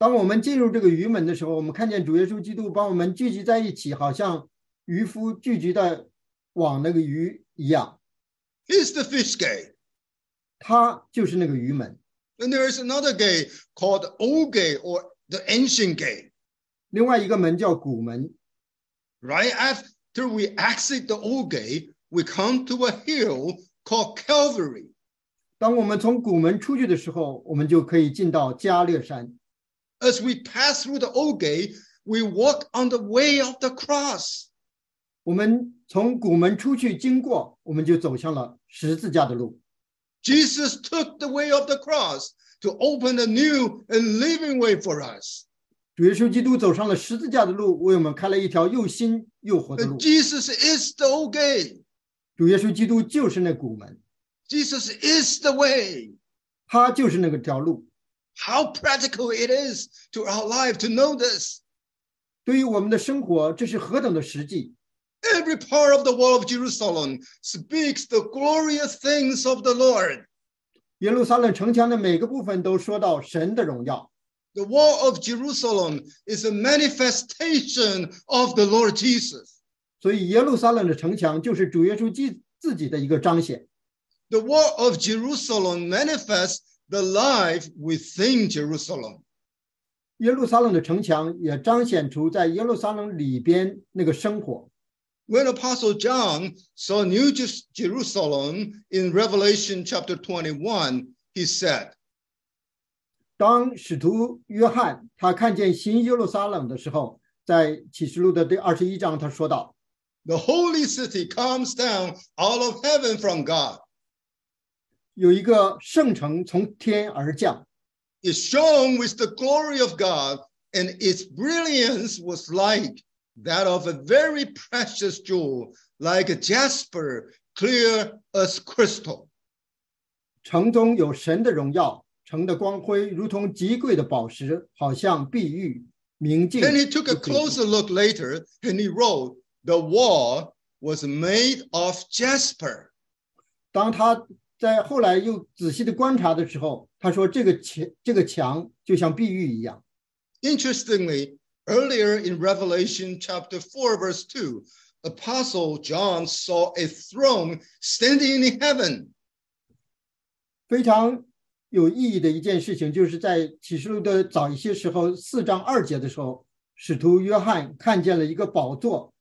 当我们进入这个鱼门的时候，我们看见主耶稣基督把我们聚集在一起，好像渔夫聚集的网那个鱼一样。 He's the fish gate. 他就是那个鱼门。 And there is another gate called Old Gate or the Ancient Gate. 另外一个门叫古门。 Right after we exit the Old Gate, we come to a hill called Calvary. 当我们从古门出去的时候，我们就可以进到加略山。 As we pass through the Old Gate, we walk on the way of the cross. 我们从古门出去经过，我们就走向了十字架的路。 Jesus took the way of the cross to open a new and living way for us. 主耶稣基督走上了十字架的路，为我们开了一条又新又活的路。 And Jesus is the Old Gate. 主耶稣基督就是那古门。 Jesus is the way. 他就是那个条路。 How practical it is to our life to know this. 对于我们的生活，这是何等的实际。 Every part of the wall of Jerusalem speaks the glorious things of the Lord. 耶路撒冷城墙的每个部分都说到神的荣耀。 The wall of Jerusalem is a manifestation of the Lord Jesus. 所以耶路撒冷的城墙就是主耶稣基自己的一个彰显。 The wall of Jerusalem manifests the life within Jerusalem. 耶路撒冷的城墙也彰显出在耶路撒冷里边那个生活。 When Apostle John saw New Jerusalem in Revelation chapter twenty-one, he said, 当使徒约翰他看见新耶路撒冷的时候，在启示录的第二十一章他说道， The holy city comes down out of heaven from God. 有一个圣城从天而降。 It shone with the glory of God, and its brilliance was like that of a very precious jewel, like a jasper, clear as crystal. 城中有神的荣耀，城的光辉如同极贵的宝石，好像碧玉，明净。 Then he took a closer look later, and he wrote, the wall was made of jasper. 当他在后来又仔细的观察的时候，他说这个墙这个墙就像碧玉一样。 Interestingly, earlier in Revelation chapter four, verse two, Apostle John saw a throne standing in heaven. 非常有意义的一件事情，就是在启示录的早一些时候，四章二节的时候，使徒约翰看见了一个宝座，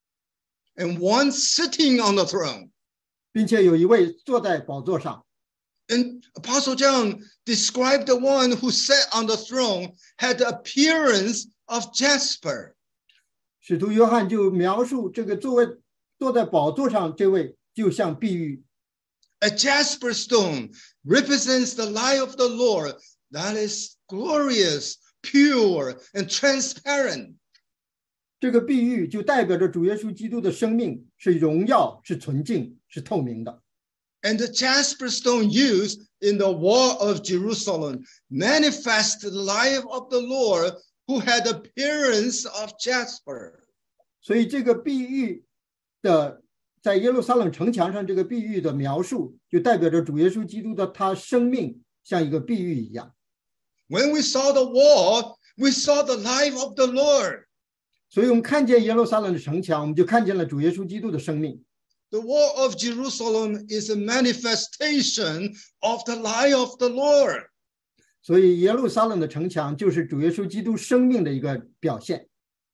and one sitting on the throne. 并且有一位坐在宝座上。 And Apostle John described the one who sat on the throne had the appearance of jasper. 使徒约翰就描述这个座位坐在宝座上这位就像碧玉。 A jasper stone represents the light of the Lord that is glorious, pure, and transparent. 这个碧玉就代表着主耶稣基督的生命是荣耀，是纯净，是透明的。 And the jasper stone used in the wall of Jerusalem manifests the life of the Lord who had the appearance of jasper. 所以这个碧玉的在耶路撒冷城墙上这个碧玉的描述，就代表着主耶稣基督的他生命像一个碧玉一样。 When we saw the wall, we saw the life of the Lord. 所以我们看见耶路撒冷的城墙，我们就看见了主耶稣基督的生命。 The wall of Jerusalem is a manifestation of the light of the Lord. 所以耶路撒冷的城墙就是主耶稣基督生命的一个表现。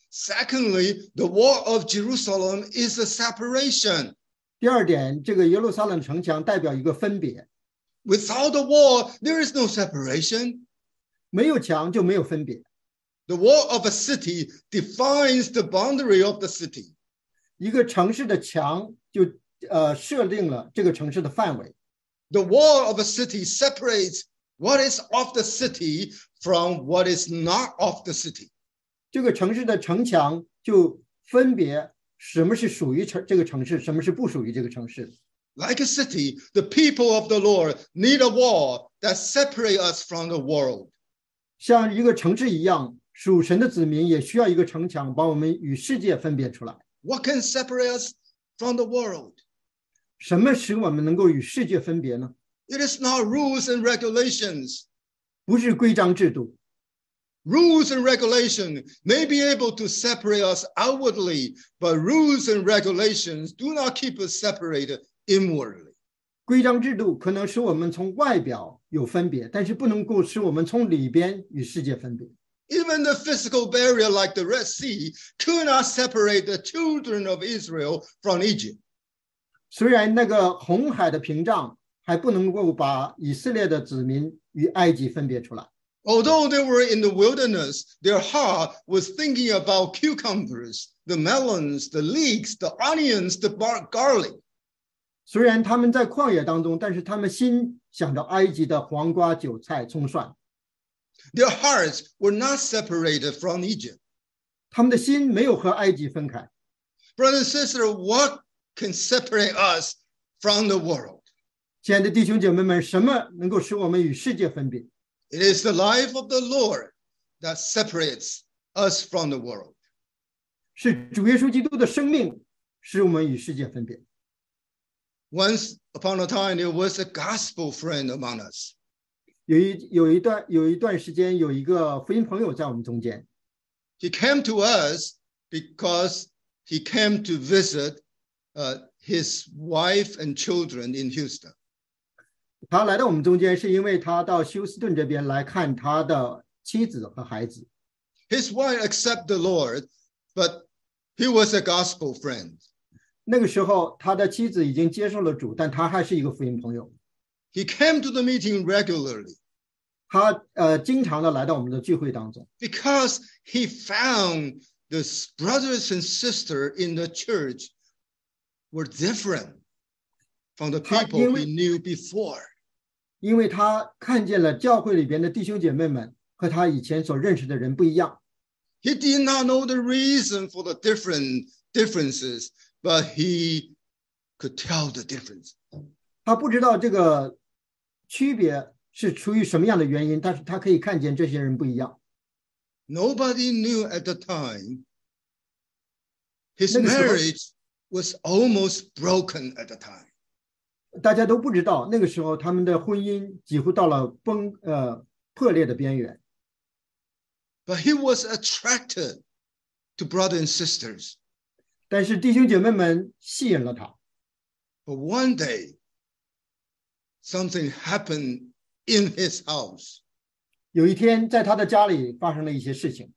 Secondly, the wall of Jerusalem is a separation. 第二点，这个耶路撒冷城墙代表一个分别。 Without the wall, there is no separation. 没有墙就没有分别。 The wall of a city defines the boundary of the city. 一个城市的墙就呃设定了这个城市的范围。 The wall of a city separates what is of the city from what is not of the city. 这个城市的城墙就分别什么是属于城这个城市，什么是不属于这个城市。 Like a city, the people of the Lord need a wall that separates us from the world. 像一个城市一样，属神的子民也需要一个城墙，把我们与世界分别出来。 What can separate us from the world? 什么使我们能够与世界分别呢？ It is not rules and regulations. 不是规章制度。 Rules and regulation may be able to separate us outwardly, but rules and regulations do not keep us separated inwardly. 规章制度可能使我们从外表有分别，但是不能够使我们从里边与世界分别。 Even the physical barrier like the Red Sea could not separate the children of Israel from Egypt. 虽然那个红海的屏障还不能够把以色列的子民与埃及分别出来。 Although they were in the wilderness, their heart was thinking about cucumbers, the melons, the leeks, the onions, the garlic. 虽然他们在旷野当中，但是他们心想着埃及的黄瓜、韭菜、葱蒜。 Their hearts were not separated from Egypt. 他们的心没有和埃及分开。 Brothers and sisters, what can separate us from the world? 亲爱的弟兄姐妹们，什么能够使我们与世界分别？ It is the life of the Lord that separates us from the world. 是主耶稣基督的生命使我们与世界分别。 Once upon a time, there was a gospel friend among us. 有一有一段有一段时间，有一个福音朋友在我们中间。 He came to us because he came to visit uh, his wife and children in Houston. 他来到我们中间，是因为他到休斯顿这边来看他的妻子和孩子。 His wife accepted the Lord, but he was a gospel friend. 那个时候，他的妻子已经接受了主，但他还是一个福音朋友。 He came to the meeting regularly. 他呃经常的来到我们的聚会当中。 Because he found the brothers and sisters in the church were different from the people he knew before. 因为他看见了教会里边的弟兄姐妹们和他以前所认识的人不一样。 He did not know the reason for the different differences, but he could tell the difference. 他不知道这个区别是出于什么样的原因，但是他可以看见这些人不一样。 Nobody knew at the time his marriage was almost broken at the time. 大家都不知道，那个时候他们的婚姻几乎到了崩呃破裂的边缘。 But he was attracted to brothers and sisters. 但是弟兄姐妹们吸引了他。 But one day, something happened in his house. 有一天，在他的家里发生了一些事情。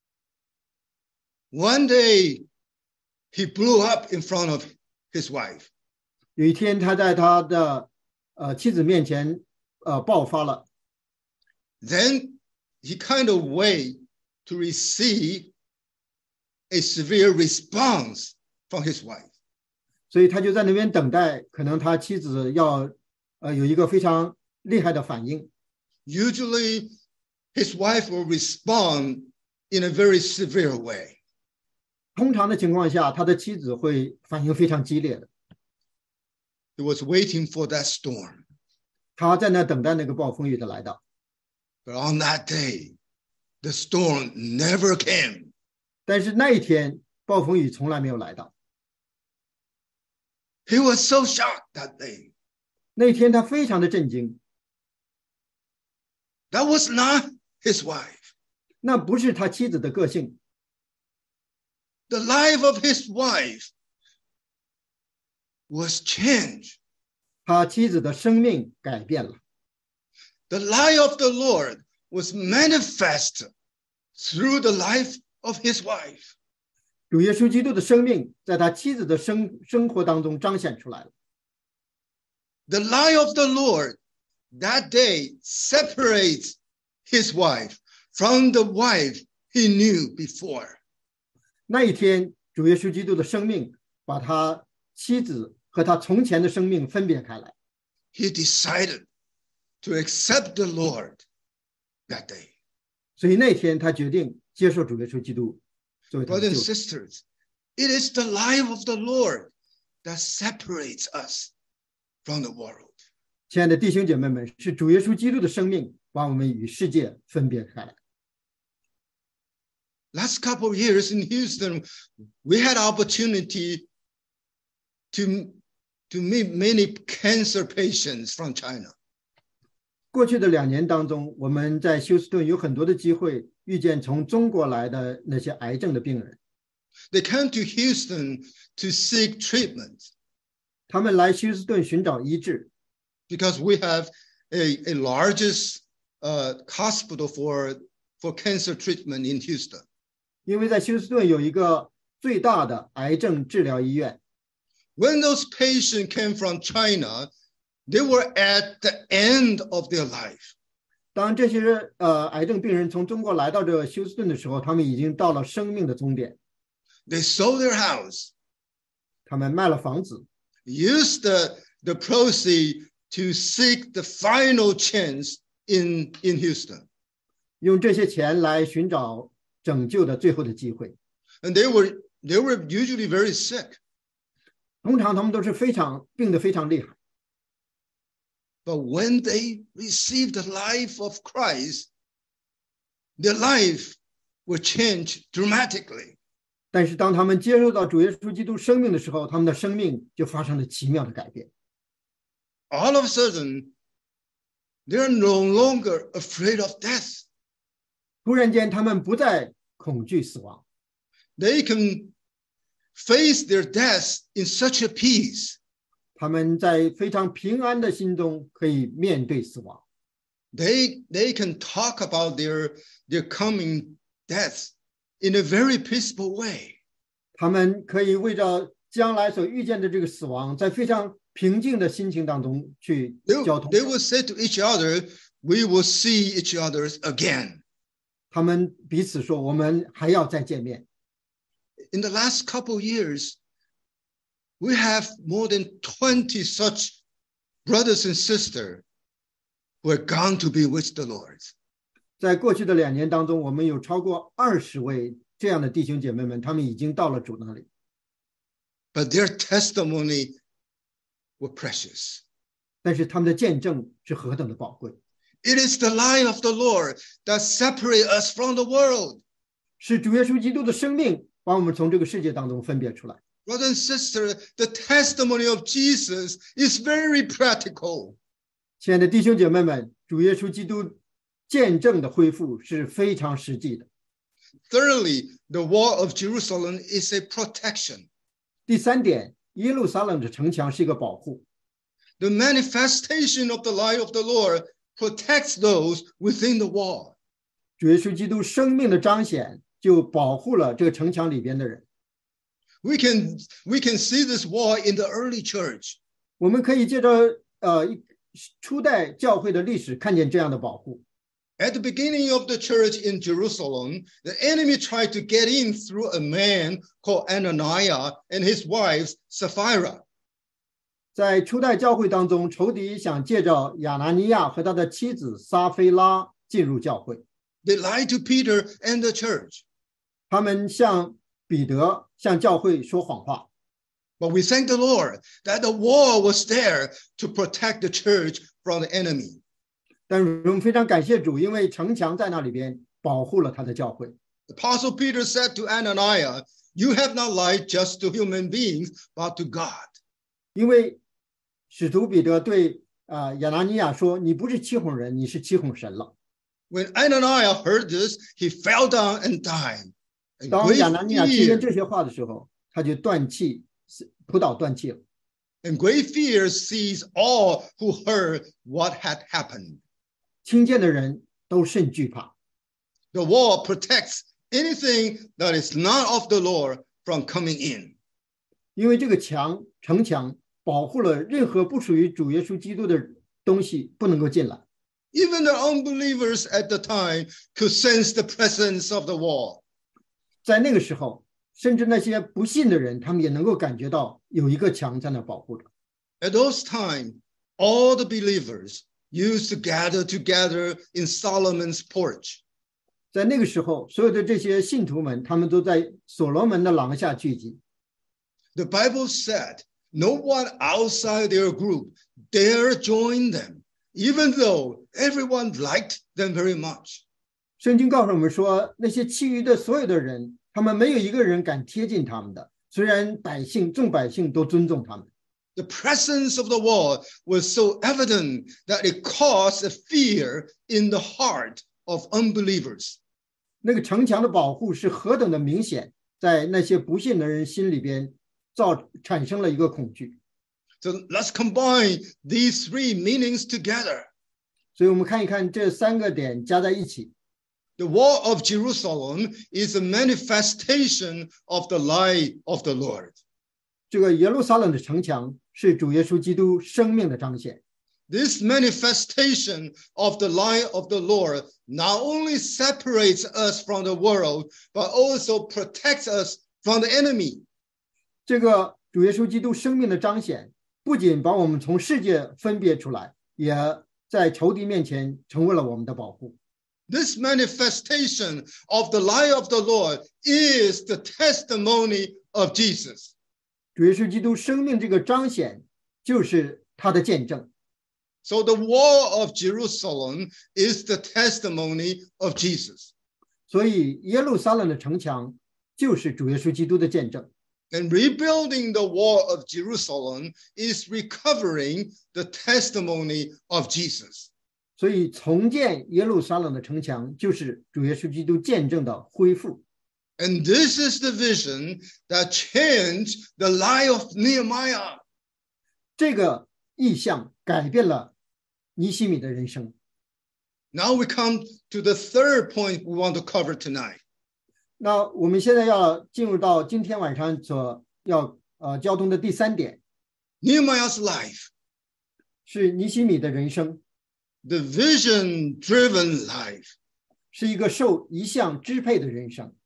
One day, he blew up in front of his wife. 有一天，他在他的呃妻子面前呃爆发了。 Then he kind of wait to receive a severe response from his wife. 所以他就在那边等待，可能他妻子要呃有一个非常厉害的反应。 Usually, his wife will respond in a very severe way. 通常的情况下，他的妻子会反应非常激烈的。 He was waiting for that storm. 他在那等待那个暴风雨的来到。 But on that day, the storm never came. 但是那一天，暴风雨从来没有来到。 He was so shocked that day. 那一天他非常的震惊。 That was not his wife. 那不是他妻子的个性。 The life of his wife was changed. 他妻子的生命改变了。 The light of the Lord was manifest through the life of his wife. 主耶稣基督的生命在他妻子的生生活当中彰显出来了。 The light of the Lord that day separates his wife from the wife he knew before. 那一天，主耶稣基督的生命把他妻子和他从前的生命分别开来。 He decided to accept the Lord that day. 所以那天他决定接受主耶稣基督作为他的 Brothers 救 and 主。 sisters, it is the life of the Lord that separates us from the world. 亲爱的弟兄姐妹们，是主耶稣基督的生命把我们与世界分别开来。 Last couple of years in Houston, we had opportunity to, to meet many cancer patients from China. 过去的两年当中，我们在休斯顿有很多的机会遇见从中国来的那些癌症的病人。 They came to Houston to seek treatment. 他们来休斯顿寻找医治。 Because we have a, a largest uh, hospital for, for cancer treatment in Houston. 因为在休斯顿有一个最大的癌症治疗医院。 When those patients came from China, they were at the end of their life. 当这些呃癌症病人从中国来到这个休斯顿的时候，他们已经到了生命的终点。 They sold their house. 他们卖了房子。 Used the, the proceeds to seek the final chance in, in Houston. 用这些钱来寻找拯救的最后的机会。 And they were, they were usually very sick. 通常他们都是非常病得非常厉害。 But when they received the life of Christ, their life will change dramatically. 但是当他们接受到主耶稣基督生命的时候，他们的生命就发生了奇妙的改变。 All of a sudden, they are no longer afraid of death. 突然间，他们不再恐惧死亡。 They can face their death in such a peace. 他们在非常平安的心中可以面对死亡。 They, they can talk about their, their coming death in a very peaceful way. 他们可以为着将来所遇见的这个死亡，在非常平静的心情当中去交通。 They, they will say to each other, "We will see each other again." 他们彼此说，我们还要再见面。 In the last couple of years, we have more than twenty such brothers and sisters who are gone to be with the Lord. 在过去的两年当中，我们有超过二十位这样的弟兄姐妹们，他们已经到了主那里。 But their testimony were precious. 但是他们的见证是何等的宝贵。 It is the light of the Lord that separates us from the world. 是主耶稣基督的生命把我们从这个世界当中分别出来。 Brothers and sisters, the testimony of Jesus is very practical. 亲爱的弟兄姐妹们，主耶稣基督见证的恢复是非常实际的。 Thirdly, the wall of Jerusalem is a protection. 第三点，耶路撒冷的城墙是一个保护。 The manifestation of the light of the Lord protects those within the wall. 主耶稣基督生命的彰显就保护了这个城墙里边的人。 We can, we can see this wall in the early church. 我们可以借着呃初代教会的历史看见这样的保护。 At the beginning of the church in Jerusalem, the enemy tried to get in through a man called Ananias and his wife Sapphira. 在初代教会当中，仇敌想借着亚拿尼亚和他的妻子撒非拉进入教会。 They lied to Peter and the church. 他们向彼得、向教会说谎话。 But we thank the Lord that the wall was there to protect the church from the enemy. 但是我们非常感谢主，因为城墙在那里边保护了他的教会。 Apostle Peter said to Ananias, "You have not lied just to human beings, but to God." 因为使徒彼得对啊、呃、亚拿尼亚说：“你不是欺哄人，你是欺哄神了。” When Ananias heard this, he fell down and died. 当亚拿尼亚听见这些话的时候，他就断气，扑倒断气了。 And great fear seized all who heard what had happened. 听见的人都甚惧怕。 The wall protects anything that is not of the Lord from coming in. 因为这个墙城墙保护了任何不属于主耶稣基督的东西不能够进来。 Even the unbelievers at the time could sense the presence of the wall. 在那个时候，甚至那些不信的人，他们也能够感觉到有一个墙在那保护着。 At those times, all the believers used to gather together in Solomon's porch. 在那个时候，所有的这些信徒们，他们都在所罗门的廊下聚集。 The Bible said, no one outside their group dare join them, even though everyone liked them very much. 圣经告诉我们说，那些其余的所有的人，他们没有一个人敢贴近他们的，虽然百姓众百姓都尊重他们。 The presence of the wall was so evident that it caused a fear in the heart of unbelievers. 那个城墙的保护是何等的明显，在那些不信的人心里边造产生了一个恐惧。 So let's combine these three meanings together. 所以我们看一看这三个点加在一起。 The wall of Jerusalem is a manifestation of the light of the Lord. 这个耶路撒冷的城墙是主耶稣基督生命的彰显。 This manifestation of the light of the Lord not only separates us from the world, but also protects us from the enemy. 这个主耶稣基督生命的彰显，不仅把我们从世界分别出来，也在仇敌面前成为了我们的保护。 This manifestation of the light of the Lord is the testimony of Jesus. 主耶稣基督生命这个彰显，就是他的见证。 So the wall of Jerusalem is the testimony of Jesus. 所以耶路撒冷的城墙就是主耶稣基督的见证。 And rebuilding the wall of Jerusalem is recovering the testimony of Jesus. 所以重建耶路撒冷的城墙，就是主耶稣基督见证的恢复。 And this is the vision that changed the life of Nehemiah. 这个意象改变了尼希米的人生。 Now we come to the third point we want to cover tonight. 那我们现在要进入到今天晚上所要呃交通的第三点， Nehemiah's life, 是尼希米的人生， the vision-driven life. 是一个受意象支配的人生。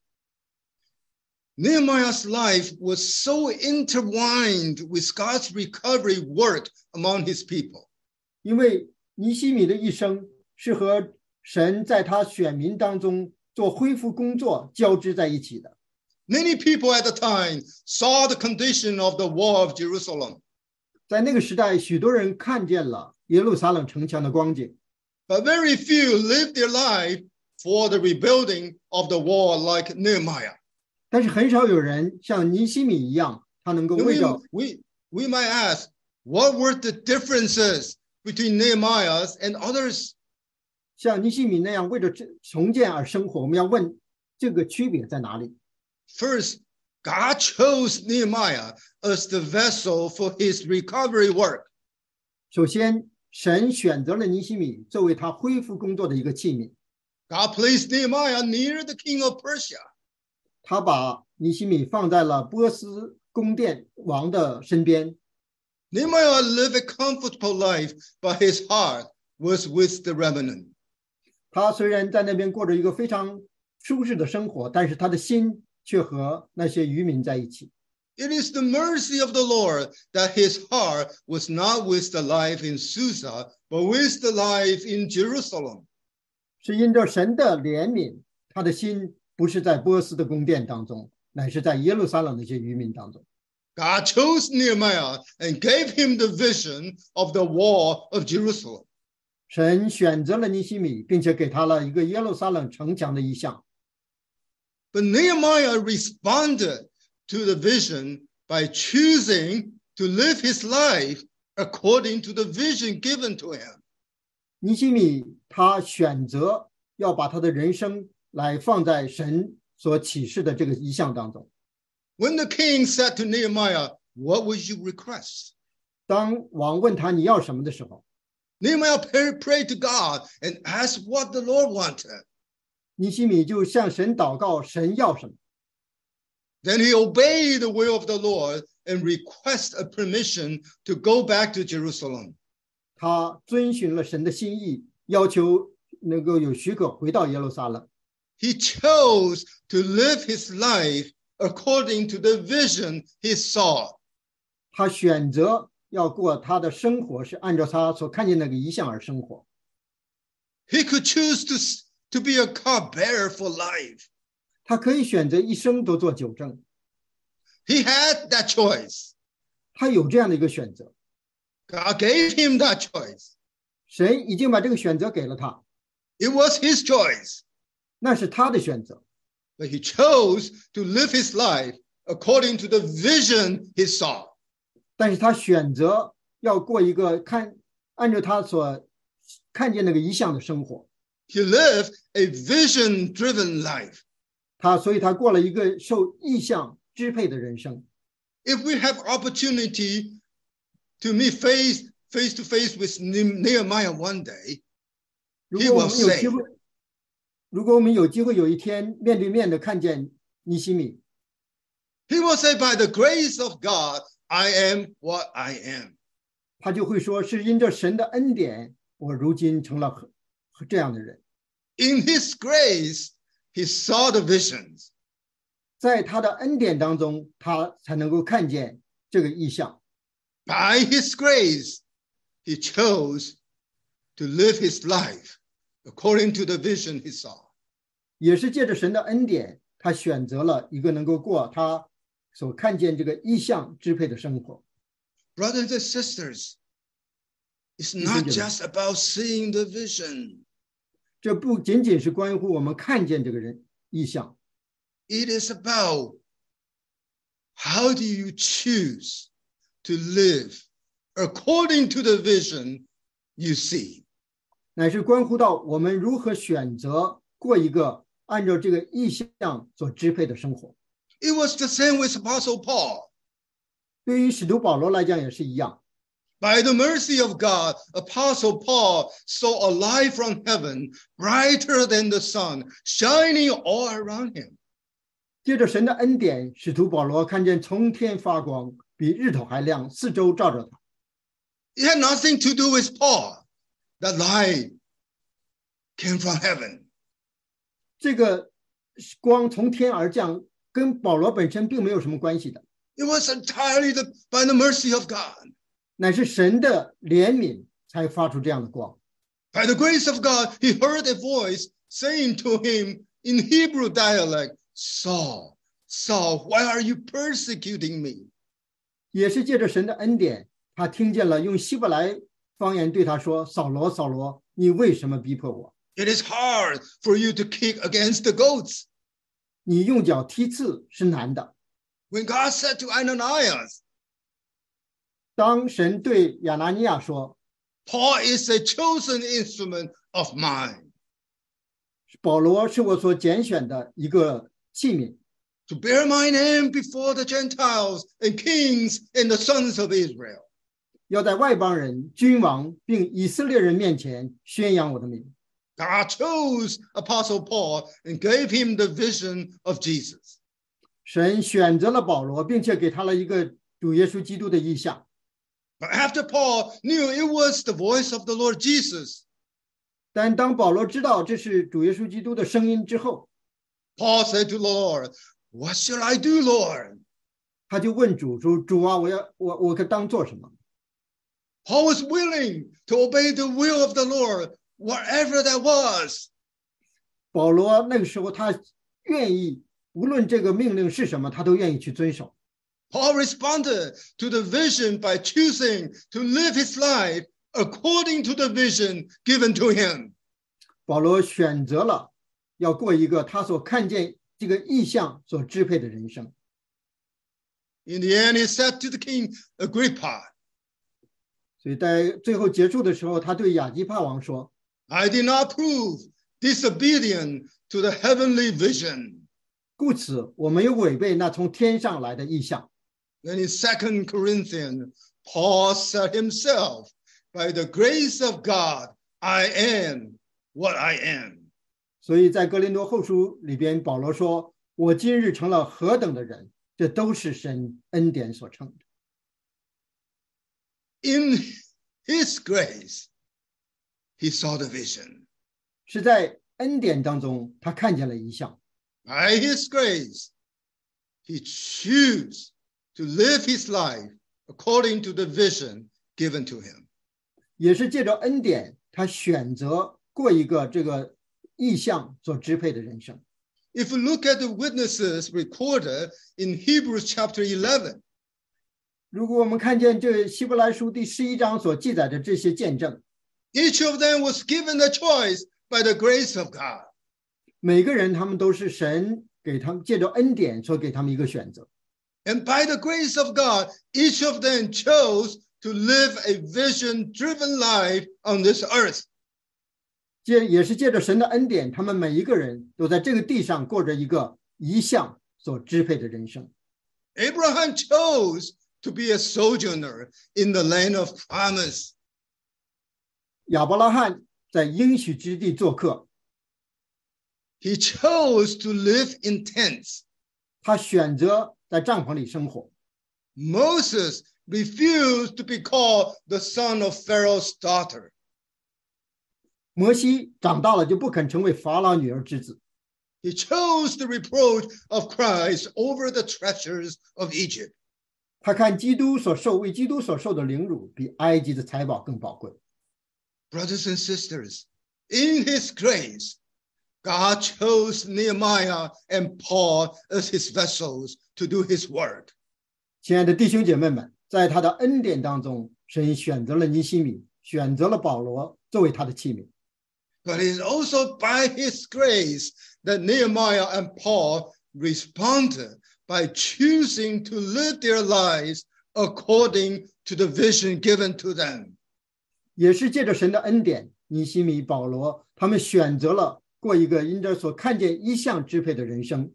Nehemiah's life was so intertwined with God's recovery work among his people. 因为尼希米的一生是和神在他选民当中做恢复工作交织在一起的。 Many people at the time saw the condition of the wall of Jerusalem. 在那个时代，许多人看见了耶路撒冷城墙的光景， But very few lived their life for the rebuilding of the wall like Nehemiah. 但是很少有人像尼希米一样，他能够 We, 为着 we, we might ask, what were the differences between Nehemiah and others? 像尼希米那样为着重建而生活。我们要问这个区别在哪里？ First, God chose Nehemiah as the vessel for his recovery work. 首先，神选择了尼希米作为他恢复工作的一个器皿。 God placed Nehemiah near the king of Persia. 他把尼希米放在了波斯宫殿王的身边。 Nehemiah lived a comfortable life, but his heart was with the remnant. 他虽然在那边过着一个非常舒适的生活，但是他的心却和那些渔民在一起。 It is the mercy of the Lord that his heart was not with the life in Susa, but with the life in Jerusalem. 是因着神的怜悯，他的心不是在波斯的宫殿当中，乃是在耶路撒冷的一些渔民当中。 God chose Nehemiah and gave him the vision of the wall of Jerusalem. 神选择了尼希米，并且给他了一个耶路撒冷城墙的意象。 But Nehemiah responded to the vision by choosing to live his life according to the vision given to him. 尼希米他选择要把他的人生来放在神所启示的这个意象当中。 When the king said to Nehemiah, "What would you request?" 当王问他你要什么的时候， Nehemiah prayed to God and asked what the Lord wanted. 尼希米就向神祷告，神要什么。 Then he obeyed the will of the Lord and requested a permission to go back to Jerusalem. 他遵循了神的心意，要求能够有许可回到耶路撒冷。 He chose to live his life according to the vision he saw. 他选择要过他的生活，是按照他所看见那个意象而生活。 He could choose to, to be a cupbearer for life. 他可以选择一生都做酒政， He had that choice. 他有这样的一个选择。 God gave him that choice. 神已经把这个选择给了他， It was his choice. 那是他的选择。 But he chose to live his life according to the vision he saw. 但是他选择要过一个看按照他所看见那个意象的生活。 he lived a vision-driven life. 他所以他过了一个受意象支配的人生。 If we have opportunity to meet face face to face with Nehemiah one day, 如 he 果我 will 们有 say, 机会，如果我们有机会有一天面对面的看见尼希米， he will say, by the grace of God, I am what I am. 他就会说：“是因着神的恩典，我如今成了这样的人。” In his grace, he saw the visions. 在他的恩典当中，他才能够看见这个意象。 By his grace, he chose to live his life according to the vision he saw. 也是借着神的恩典，他选择了一个能够过他所看见这个意象支配的生活。 Brothers and sisters, it's not just about seeing the vision. 这不仅仅是关乎我们看见这个人意象， It is about how do you choose to live according to the vision you see. 乃是关乎到我们如何选择过一个按照这个意象所支配的生活。 It was the same with Apostle Paul. 对于使徒保罗来讲也是一样。 By the mercy of God, Apostle Paul saw a light from heaven, brighter than the sun, shining all around him. 借着神的恩典，使徒保罗看见从天发光，比日头还亮，四周照着他。 It had nothing to do with Paul. That light came from heaven. 这个光从天而降，跟保罗本身并没有什么关系的， It was entirely the, by the mercy of God. 乃是神的怜悯才发出这样的光。 By the grace of God, he heard a voice saying to him in Hebrew dialect, Saul, Saul, why are you persecuting me? 也是借着神的恩典，他听见了用希伯来方言对他说：“扫罗，扫罗，你为什么逼迫我？ It is hard for you to kick against the goats. 你用脚踢刺是难的。” When God said to Ananias, 当神对亚拿尼亚说 Paul is a chosen instrument of mine 保罗是我所拣选的一个器皿， to bear my name before the Gentiles and kings and the sons of Israel. 要在外邦人、君王并以色列人面前宣扬我的名。 God chose Apostle Paul and gave him the vision of Jesus. 神选择了保罗，并且给他了一个主耶稣基督的意象。 But after Paul knew it was the voice of the Lord Jesus, 但当保罗知道这是主耶稣基督的声音之后， Paul said to the Lord, What shall I do, Lord? 他就问主说：“主啊，我要我我可当做什么？” Paul was willing to obey the will of the Lord, whatever that was. 保罗那个时候他愿意，无论这个命令是什么，他都愿意去遵守。 Paul responded to the vision by choosing to live his life according to the vision given to him. 保罗选择了要过一个他所看见这个意象所支配的人生。 In the end, he said to the king Agrippa, 所以在最后结束的时候，他对亚基帕王说 I did not prove disobedient to the heavenly vision. 故此我没有违背那从天上来的意象。 Then in Second Corinthians, Paul said himself, by the grace of God, I am what I am. 所以在哥林多后书里边，保罗说：“我今日成了何等的人，这都是神恩典所成的。” In his grace, he saw the vision. 是在恩典当中，他看见了意象。 By his grace, he chose to live his life according to the vision given to him. 也是借着恩典，他选择过一个这个意象所支配的人生。 If you look at the witnesses recorded in Hebrews chapter eleven, 如果我们看见这希伯来书第十一章所记载的这些见证， each of them was given a choice by the grace of God. 每个人他们都是神给他们借着恩典所给他们一个选择。 And by the grace of God, each of them chose to live a vision-driven life on this earth. 借也是借着神的恩典，他们每一个人都在这个地上过着一个一项所支配的人生。 Abraham chose to be a sojourner in the land of promise. 亚伯拉罕在应许之地做客， He chose to live in tents. 他选择在帐篷里生活。 Moses refused to be called the son of Pharaoh's daughter. 摩西长大了就不肯成为法老女儿之子， He chose the reproach of Christ over the treasures of Egypt. 他看基督所受为基督所受的凌辱比埃及的财宝更宝贵。 Brothers and sisters, in his grace, God chose Nehemiah and Paul as his vessels to do his work. 亲爱的弟兄姐妹们，在他的恩典当中，神选择了尼西米，选择了保罗作为他的器皿。 But it is also by his grace that Nehemiah and Paul responded by choosing to live their lives according to the vision given to them. 也是借着神的恩典，尼西米、保罗他们选择了过一个因着所看见意象支配的人生。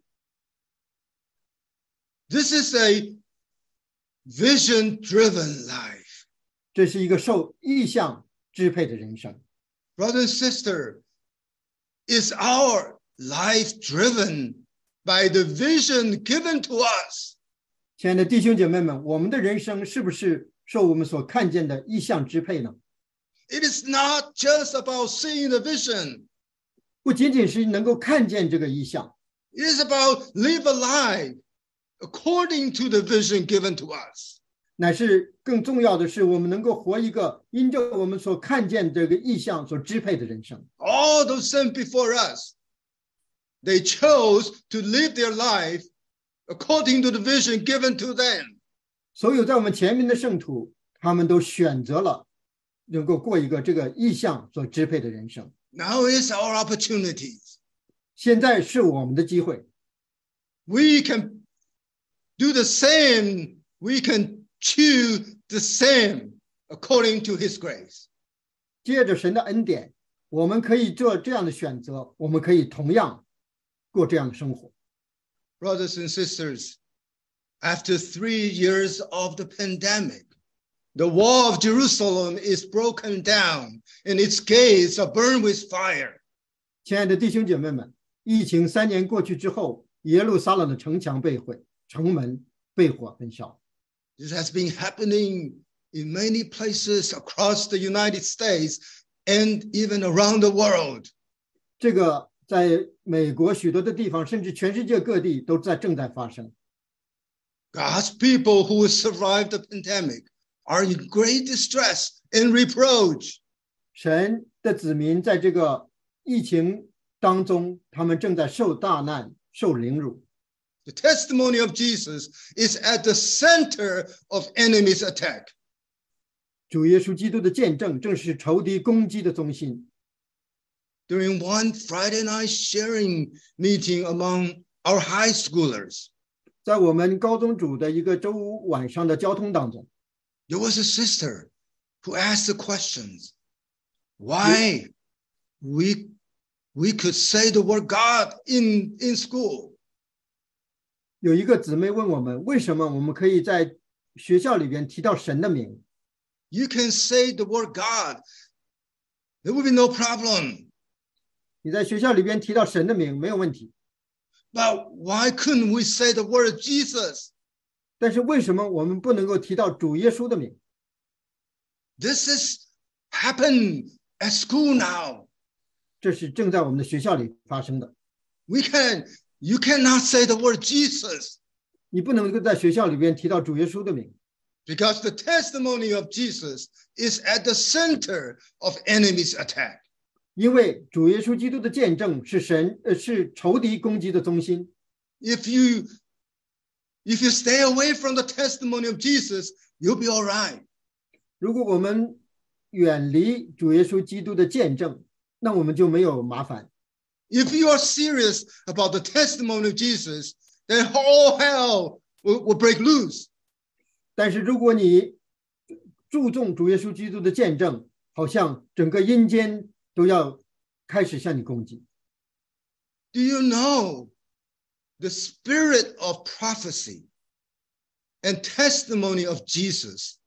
This is a vision-driven life. 这是一个受意象支配的人生。 Brother and sister, is our life driven by the vision given to us? 亲爱的弟兄姐妹们，我们的人生是不是受我们所看见的意象支配呢？ It is not just about seeing the vision. 不仅仅是能够看见这个意象， It is about live a life according to the vision given to us. 乃是更重要的是，我们能够活一个因着我们所看见这个意象所支配的人生。 All those sent before us, they chose to live their life according to the vision given to them. 所有在我们前面的圣徒，他们都选择了能够过一个这个意象所支配的人生。 Now is our opportunity. 现在是我们的机会， We can do the same. We can choose the same according to his grace. 借着神的恩典，我们可以做这样的选择，我们可以同样过这样的生活。 Brothers and sisters, after three years of the pandemic, the wall of Jerusalem is broken down and its gates are burned with fire. 亲爱的弟兄姐妹们，疫情三年过去之后，耶路撒冷的城墙被毁，城门被火焚烧。 This has been happening in many places across the United States and even around the world. 这个在美国许多的地方，甚至全世界各地都在正在发生。 God's people who survived the pandemic are in great distress and reproach. 神的子民在这个疫情当中，他们正在受大难、受凌辱。 The testimony of Jesus is at the center of enemy's attack. 主耶稣基督的见证正是仇敌攻击的中心。 During one Friday night sharing meeting among our high schoolers, 在我们高中组的一个周五晚上的交通当中， there was a sister who asked the questions, why we, we could say the word God in, in school. 有一个姊妹问我们，为什么我们可以在学校里边提到神的名？ You can say the word God. There will be no problem. 你在学校里边提到神的名没有问题， But why couldn't we say the word Jesus? 但是为什么我们不能够提到主耶稣的名？ This is happened at school now. 这是正在我们的学校里发生的。 We can, you cannot say the word Jesus 你不能够在学校里边提到主耶稣的名， because the testimony of Jesus is at the center of enemy's attack. 因为主耶稣基督的见证是神呃是仇敌攻击的中心。 If you, if you stay away from the testimony of Jesus, you'll be all right. 如果我们远离主耶稣基督的见证，那我们就没有麻烦。 If you are serious about the testimony of Jesus, then all hell will, will break loose. 但是如果你注重主耶稣基督的见证，好像整个阴间都要开始向你攻击。 Do you know the spirit of prophecy and testimony of Jesus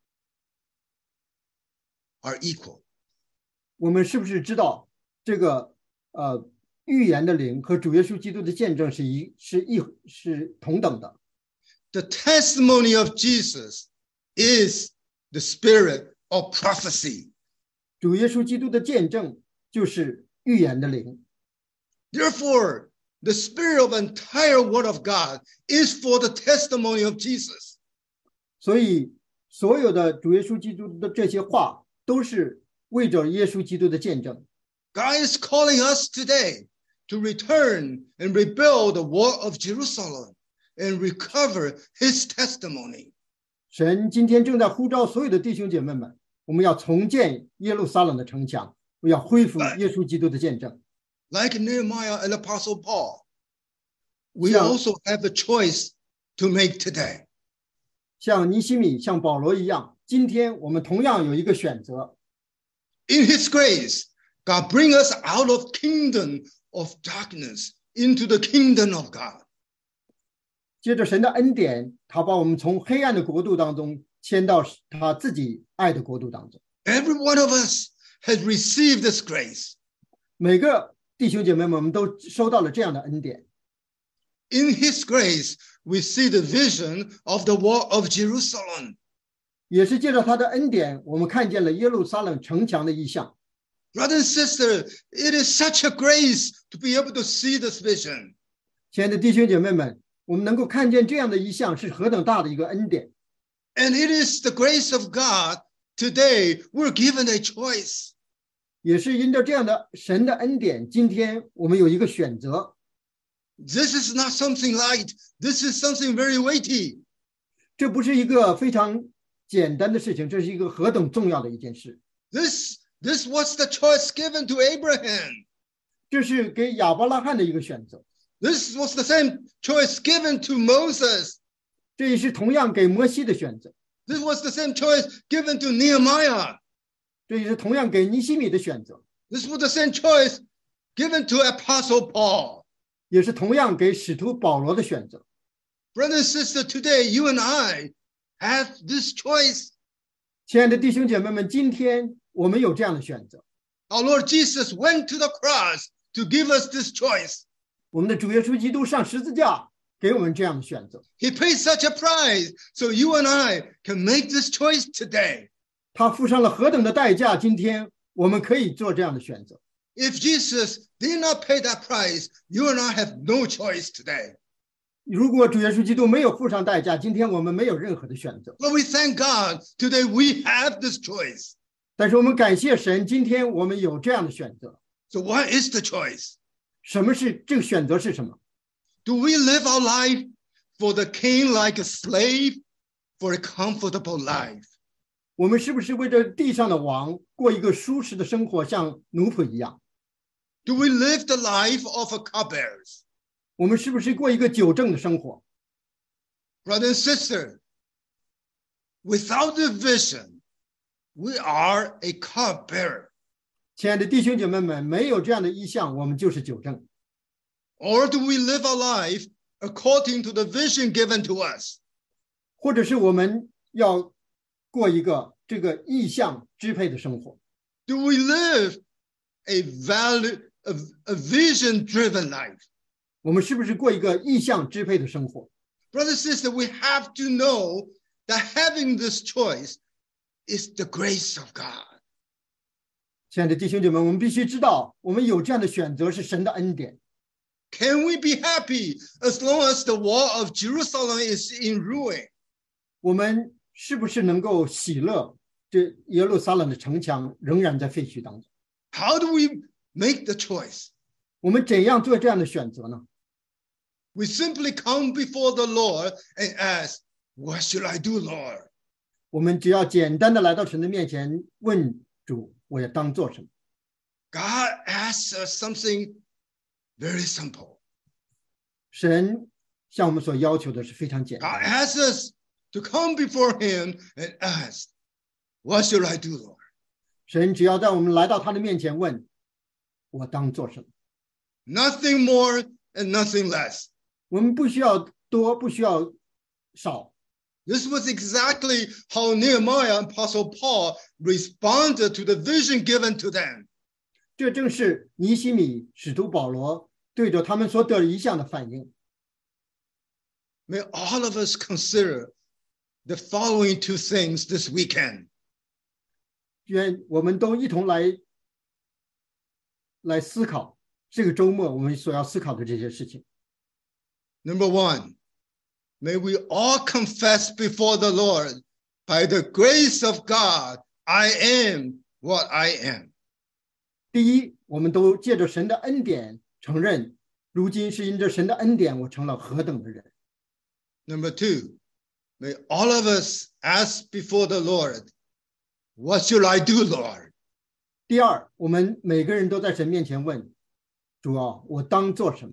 are equal? 我们是不是知道这个呃预言的灵和主耶稣基督的见证是一是一是同等的？ The testimony of Jesus is the spirit of prophecy. 主耶稣基督的见证就是预言的灵。 Therefore, the spirit of entire word of God is for the testimony of Jesus. 所以所有的主耶稣基督的这些话都是为着耶稣基督的见证。 God is calling us today to return and rebuild the wall of Jerusalem and recover his testimony. 神今天正在呼召所有的弟兄姐妹们，我们要重建耶路撒冷的城墙，我要恢复耶稣基督的见证。 Like Nehemiah and Apostle Paul, we 像 also have a choice to make today. 像尼希米、像保罗一样，今天我们同样有一个选择。 In his grace, God bring us out of kingdom of darkness into the kingdom of God. 接着神的恩典，他把我们从黑暗的国度当中迁到他自己爱的国度当中。 Every one of us has received this grace. 每个弟兄姐妹们，我们都收到了这样的恩典。 In his grace, we see the vision of the wall of Jerusalem. 也是借着他的恩典，我们看见了耶路撒冷城墙的意象。 Brother and sister, it is such a grace to be able to see this vision. 亲爱的弟兄姐妹们，我们能够看见这样的意象是何等大的一个恩典。 And it is the grace of God. Today, we're given a choice. 也是因着这样的神的恩典，今天我们有一个选择。 This is not something light. This is something very weighty. 这不是一个非常简单的事情，这是一个何等重要的一件事。 This, this was the choice given to Abraham. 这是给亚伯拉罕的一个选择， This was the same choice given to Moses. 这也是同样给摩西的选择， This was the same choice given to Nehemiah. 这也是同样给尼希米的选择， This was the same choice given to Apostle Paul. 也是同样给使徒保罗的选择。 Brother and sister, today you and I have this choice. 亲爱的弟兄姐妹们，今天我们有这样的选择。 Our Lord Jesus went to the cross to give us this choice. 我们的主耶稣基督上十字架，给我们这样的选择。 He paid such a price so you and I can make this choice today. 他付上了何等的代价，今天我们可以做这样的选择。 If Jesus did not pay that price, you and I have no choice today. 如果主耶稣基督没有付上代价，今天我们没有任何的选择。 But we thank God today we have this choice. 但是我们感谢神，今天我们有这样的选择。 So what is the choice? 什么是这个选择是什么？ Do we live our life for the king like a slave, for a comfortable life? 我们是不是为着地上的王过一个舒适的生活，像奴仆一样？ Do we live the life of a cupbearers? 我们是不是过一个久正的生活？ Brother and sister, without the vision, we are a cupbearer. 亲爱的弟兄姐妹们，没有这样的意向，我们就是久正。 Or do we live our life according to the vision given to us? 或者是我们要过一个这个意向支配的生活？ Do we live a value, a, a vision-driven life? 我们是不是过一个意向支配的生活？ Brother and sister, we have to know that having this choice is the grace of God. 亲爱的弟兄姐妹们，我们必须知道，我们有这样的选择是神的恩典。 Can we be happy as long as the wall of Jerusalem is in ruin? 我们是不是能够喜乐？这耶路撒冷的城墙仍然在废墟当中。 How do we make the choice? 我们怎样做这样的选择呢？ We simply come before the Lord and ask, what should I do, Lord? 我们只要简单的来到神的面前，问主，我要当做什么？ God asks us something very simple. 神向我们所要求的是非常简 God 单的。 asks us to come before him and ask, what should I do, Lord? 神只要在我们来到他的面前问， 我当做什么。 Nothing more and nothing less. 我们不需要多，不需要少。 This was exactly how Nehemiah and Apostle Paul responded to the vision given to them. 这正是尼希米使徒保罗对着他们所得的异象的反应。 May all of us consider the following two things this weekend. 愿我们都一同来来思考这个周末我们所要思考的这些事情。 Number one, may we all confess before the Lord, by the grace of God, I am what I am. 第一，我们都借着神的恩典承认，如今是因着神的恩典，我成了何等的人。 Number two, may all of us ask before the Lord, what should I do, Lord? 第二，我们每个人都在神面前问，主啊，我当做什么？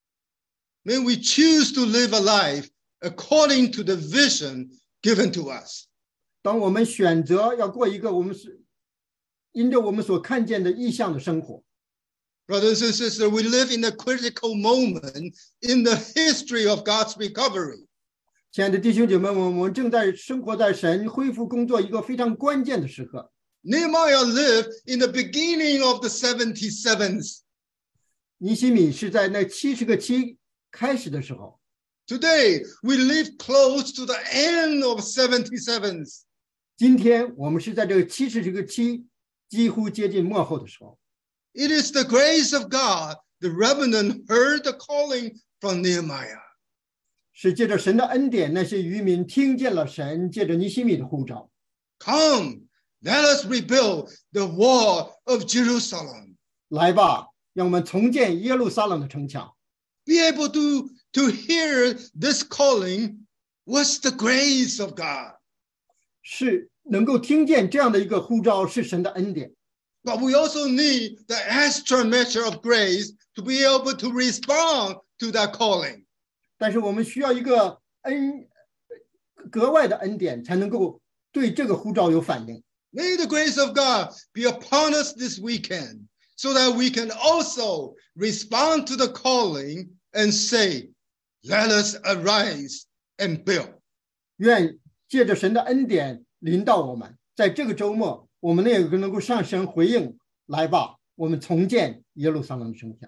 May we choose to live a life according to the vision given to us. 当我们选择要过一个我们是因着我们所看见的异象的生活。 Brothers and sisters, we live in a critical moment in the history of God's recovery. 亲爱的弟兄姐妹们，我们正在生活在神恢复工作一个非常关键的时刻。 Nehemiah lived in the beginning of the seventy-sevens. 尼希米是在那七十个期开始的时候。 Today, we live close to the end of seventy-sevens. 今天我们是在这个七十这个期几乎接近末后的时候。 It is the grace of God. The remnant heard the calling from Nehemiah. 是借着神的恩典，那些渔民听见了神借着尼希米的呼召。 Come, let us rebuild the wall of Jerusalem. 来吧，让我们重建耶路撒冷的城墙。 Be able to, to hear this calling was the grace of God. 是能够听见这样的一个呼召，是神的恩典。 But we also need the extra measure of grace to be able to respond to that calling. 但是我们需要一个恩格外的恩典，才能够对这个呼召有反应。 May the grace of God be upon us this weekend so that we can also respond to the calling and say, let us arise and build. 愿借着神的恩典临到我们，在这个周末，我们也能够上神回应，来吧，我们重建耶路撒冷的城墙。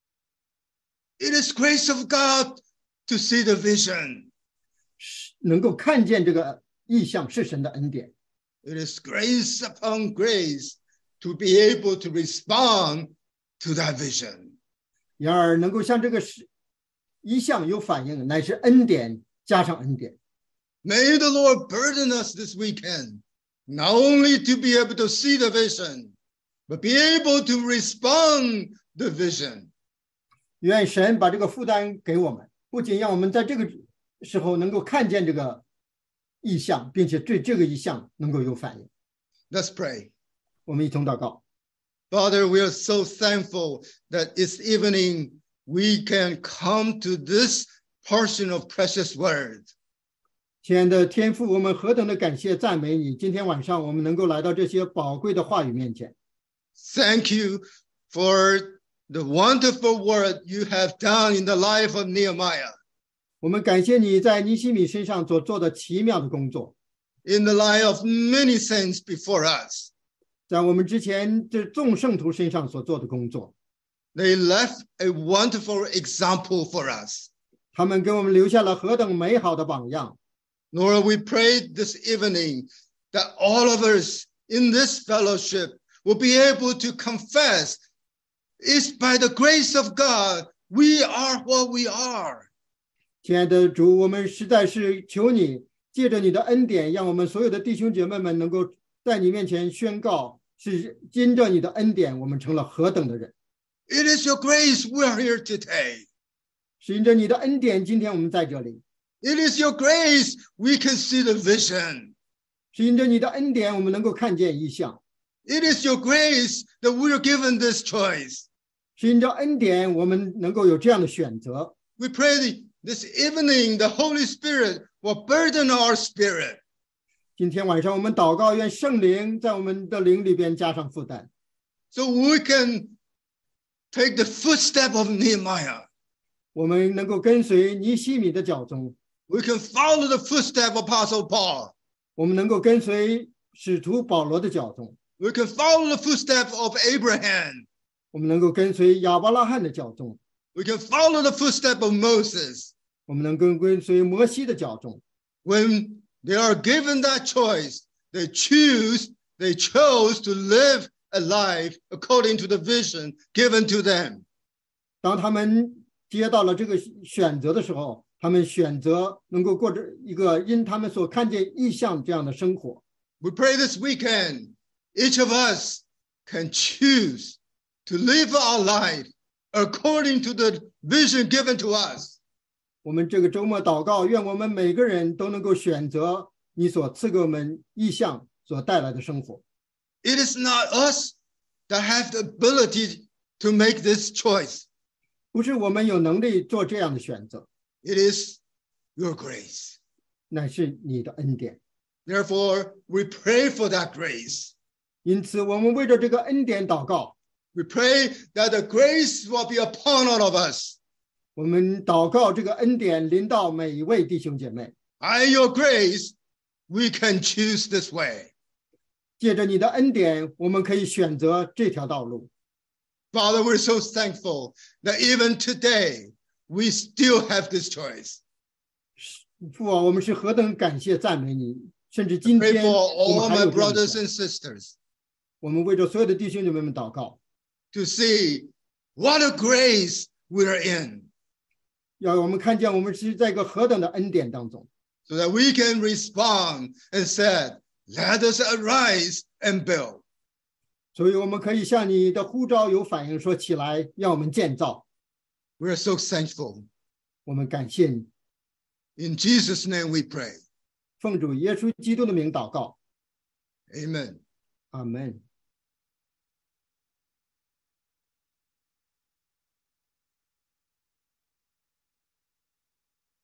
It is grace of God to see the vision. 能够看见这个意象是神的恩典。 It is grace upon grace to be able to respond to that vision. 然而能够向这个意象有反应，乃是恩典加上恩典。 May the Lord burden us this weekend, not only to be able to see the vision, but be able to respond the vision. 愿神把这个负担给我们，不仅让我们在这个时候能够看见这个意象，并且对这个意象能够有反应。 Let's pray. 我们一同祷告。 Father, we are so thankful that this evening we can come to this portion of precious word. 亲爱的天父，我们何等的感谢赞美你！今天晚上我们能够来到这些宝贵的话语面前。 Thank you for the wonderful work you have done in the life of Nehemiah, 我们感谢你在尼希米身上所做的奇妙的工作， in the life of many saints before us. 在我们之前这众圣徒身上所做的工作。 They left a wonderful example for us. 他们给我们留下了何等美好的榜样。 Lord, we pray this evening that all of us in this fellowship will be able to confess it's by the grace of God we are what we are. 亲爱的主，我们实在是求你借着你的恩典，让我们所有的弟兄姐妹们能够在你面前宣告，是因着你的恩典，我们成了何等的人。 It is your grace we are here today. 是因着你的恩典，今天我们在这里。 It is your grace we can see the vision. 是因着你的恩典，我们能够看见异象。 It is your grace that we are given this choice. 是因着恩典，我们能够有这样的选择。 We pray this evening the Holy Spirit will burden our spirit. 今天晚上我们祷告，愿圣灵在我们的灵里边加上负担， So we can take the footstep of Nehemiah. 我们能够跟随尼希米的脚踪， We can follow the footstep of Apostle Paul. 我们能够跟随使徒保罗的脚踪， We can follow the footsteps of Abraham. 我们能够跟随亚伯拉罕的脚踪， We can follow the footsteps of Moses. 我们能够跟随摩西的脚踪。 When they are given that choice, they choose, they chose to live a life according to the vision given to them. 当他们接到了这个选择的时候，他们选择能够过着一个因他们所看见异象这样的生活。 We pray this weekend, each of us can choose to live our life according to the vision given to us. 我们这个周末祷告，愿我们每个人都能够选择你所赐给我们异象所带来的生活。 It is not us that have the ability to make this choice. 不是我们有能力做这样的选择， It is your grace. 乃是你的恩典。 Therefore, we pray for that grace. 因此，我们为着这个恩典祷告， We pray that the grace will be upon all of us. 我们祷告这个恩典临到每一位弟兄姐妹。 By your grace, we can choose this way. 借着你的恩典，我们可以选择这条道路。 Father, we're so thankful that even today, we still have this choice. 父啊，我们是何等感谢赞美你！甚至今 Pray 天 for 我 all 们还 my 有这样的 brothers 选 and sisters 我们为着所有的弟兄姐妹们祷告， to see what a grace we're in, 要我们看见我们是在一个何等的恩典当中， so that we can respond and say, let us arise and build. 所以我们可以向你的呼召有反应，说起来，让我们建造。 We're so thankful. 我们感谢你， In Jesus' name we pray. 奉主耶稣基督的名祷告， Amen. 阿门。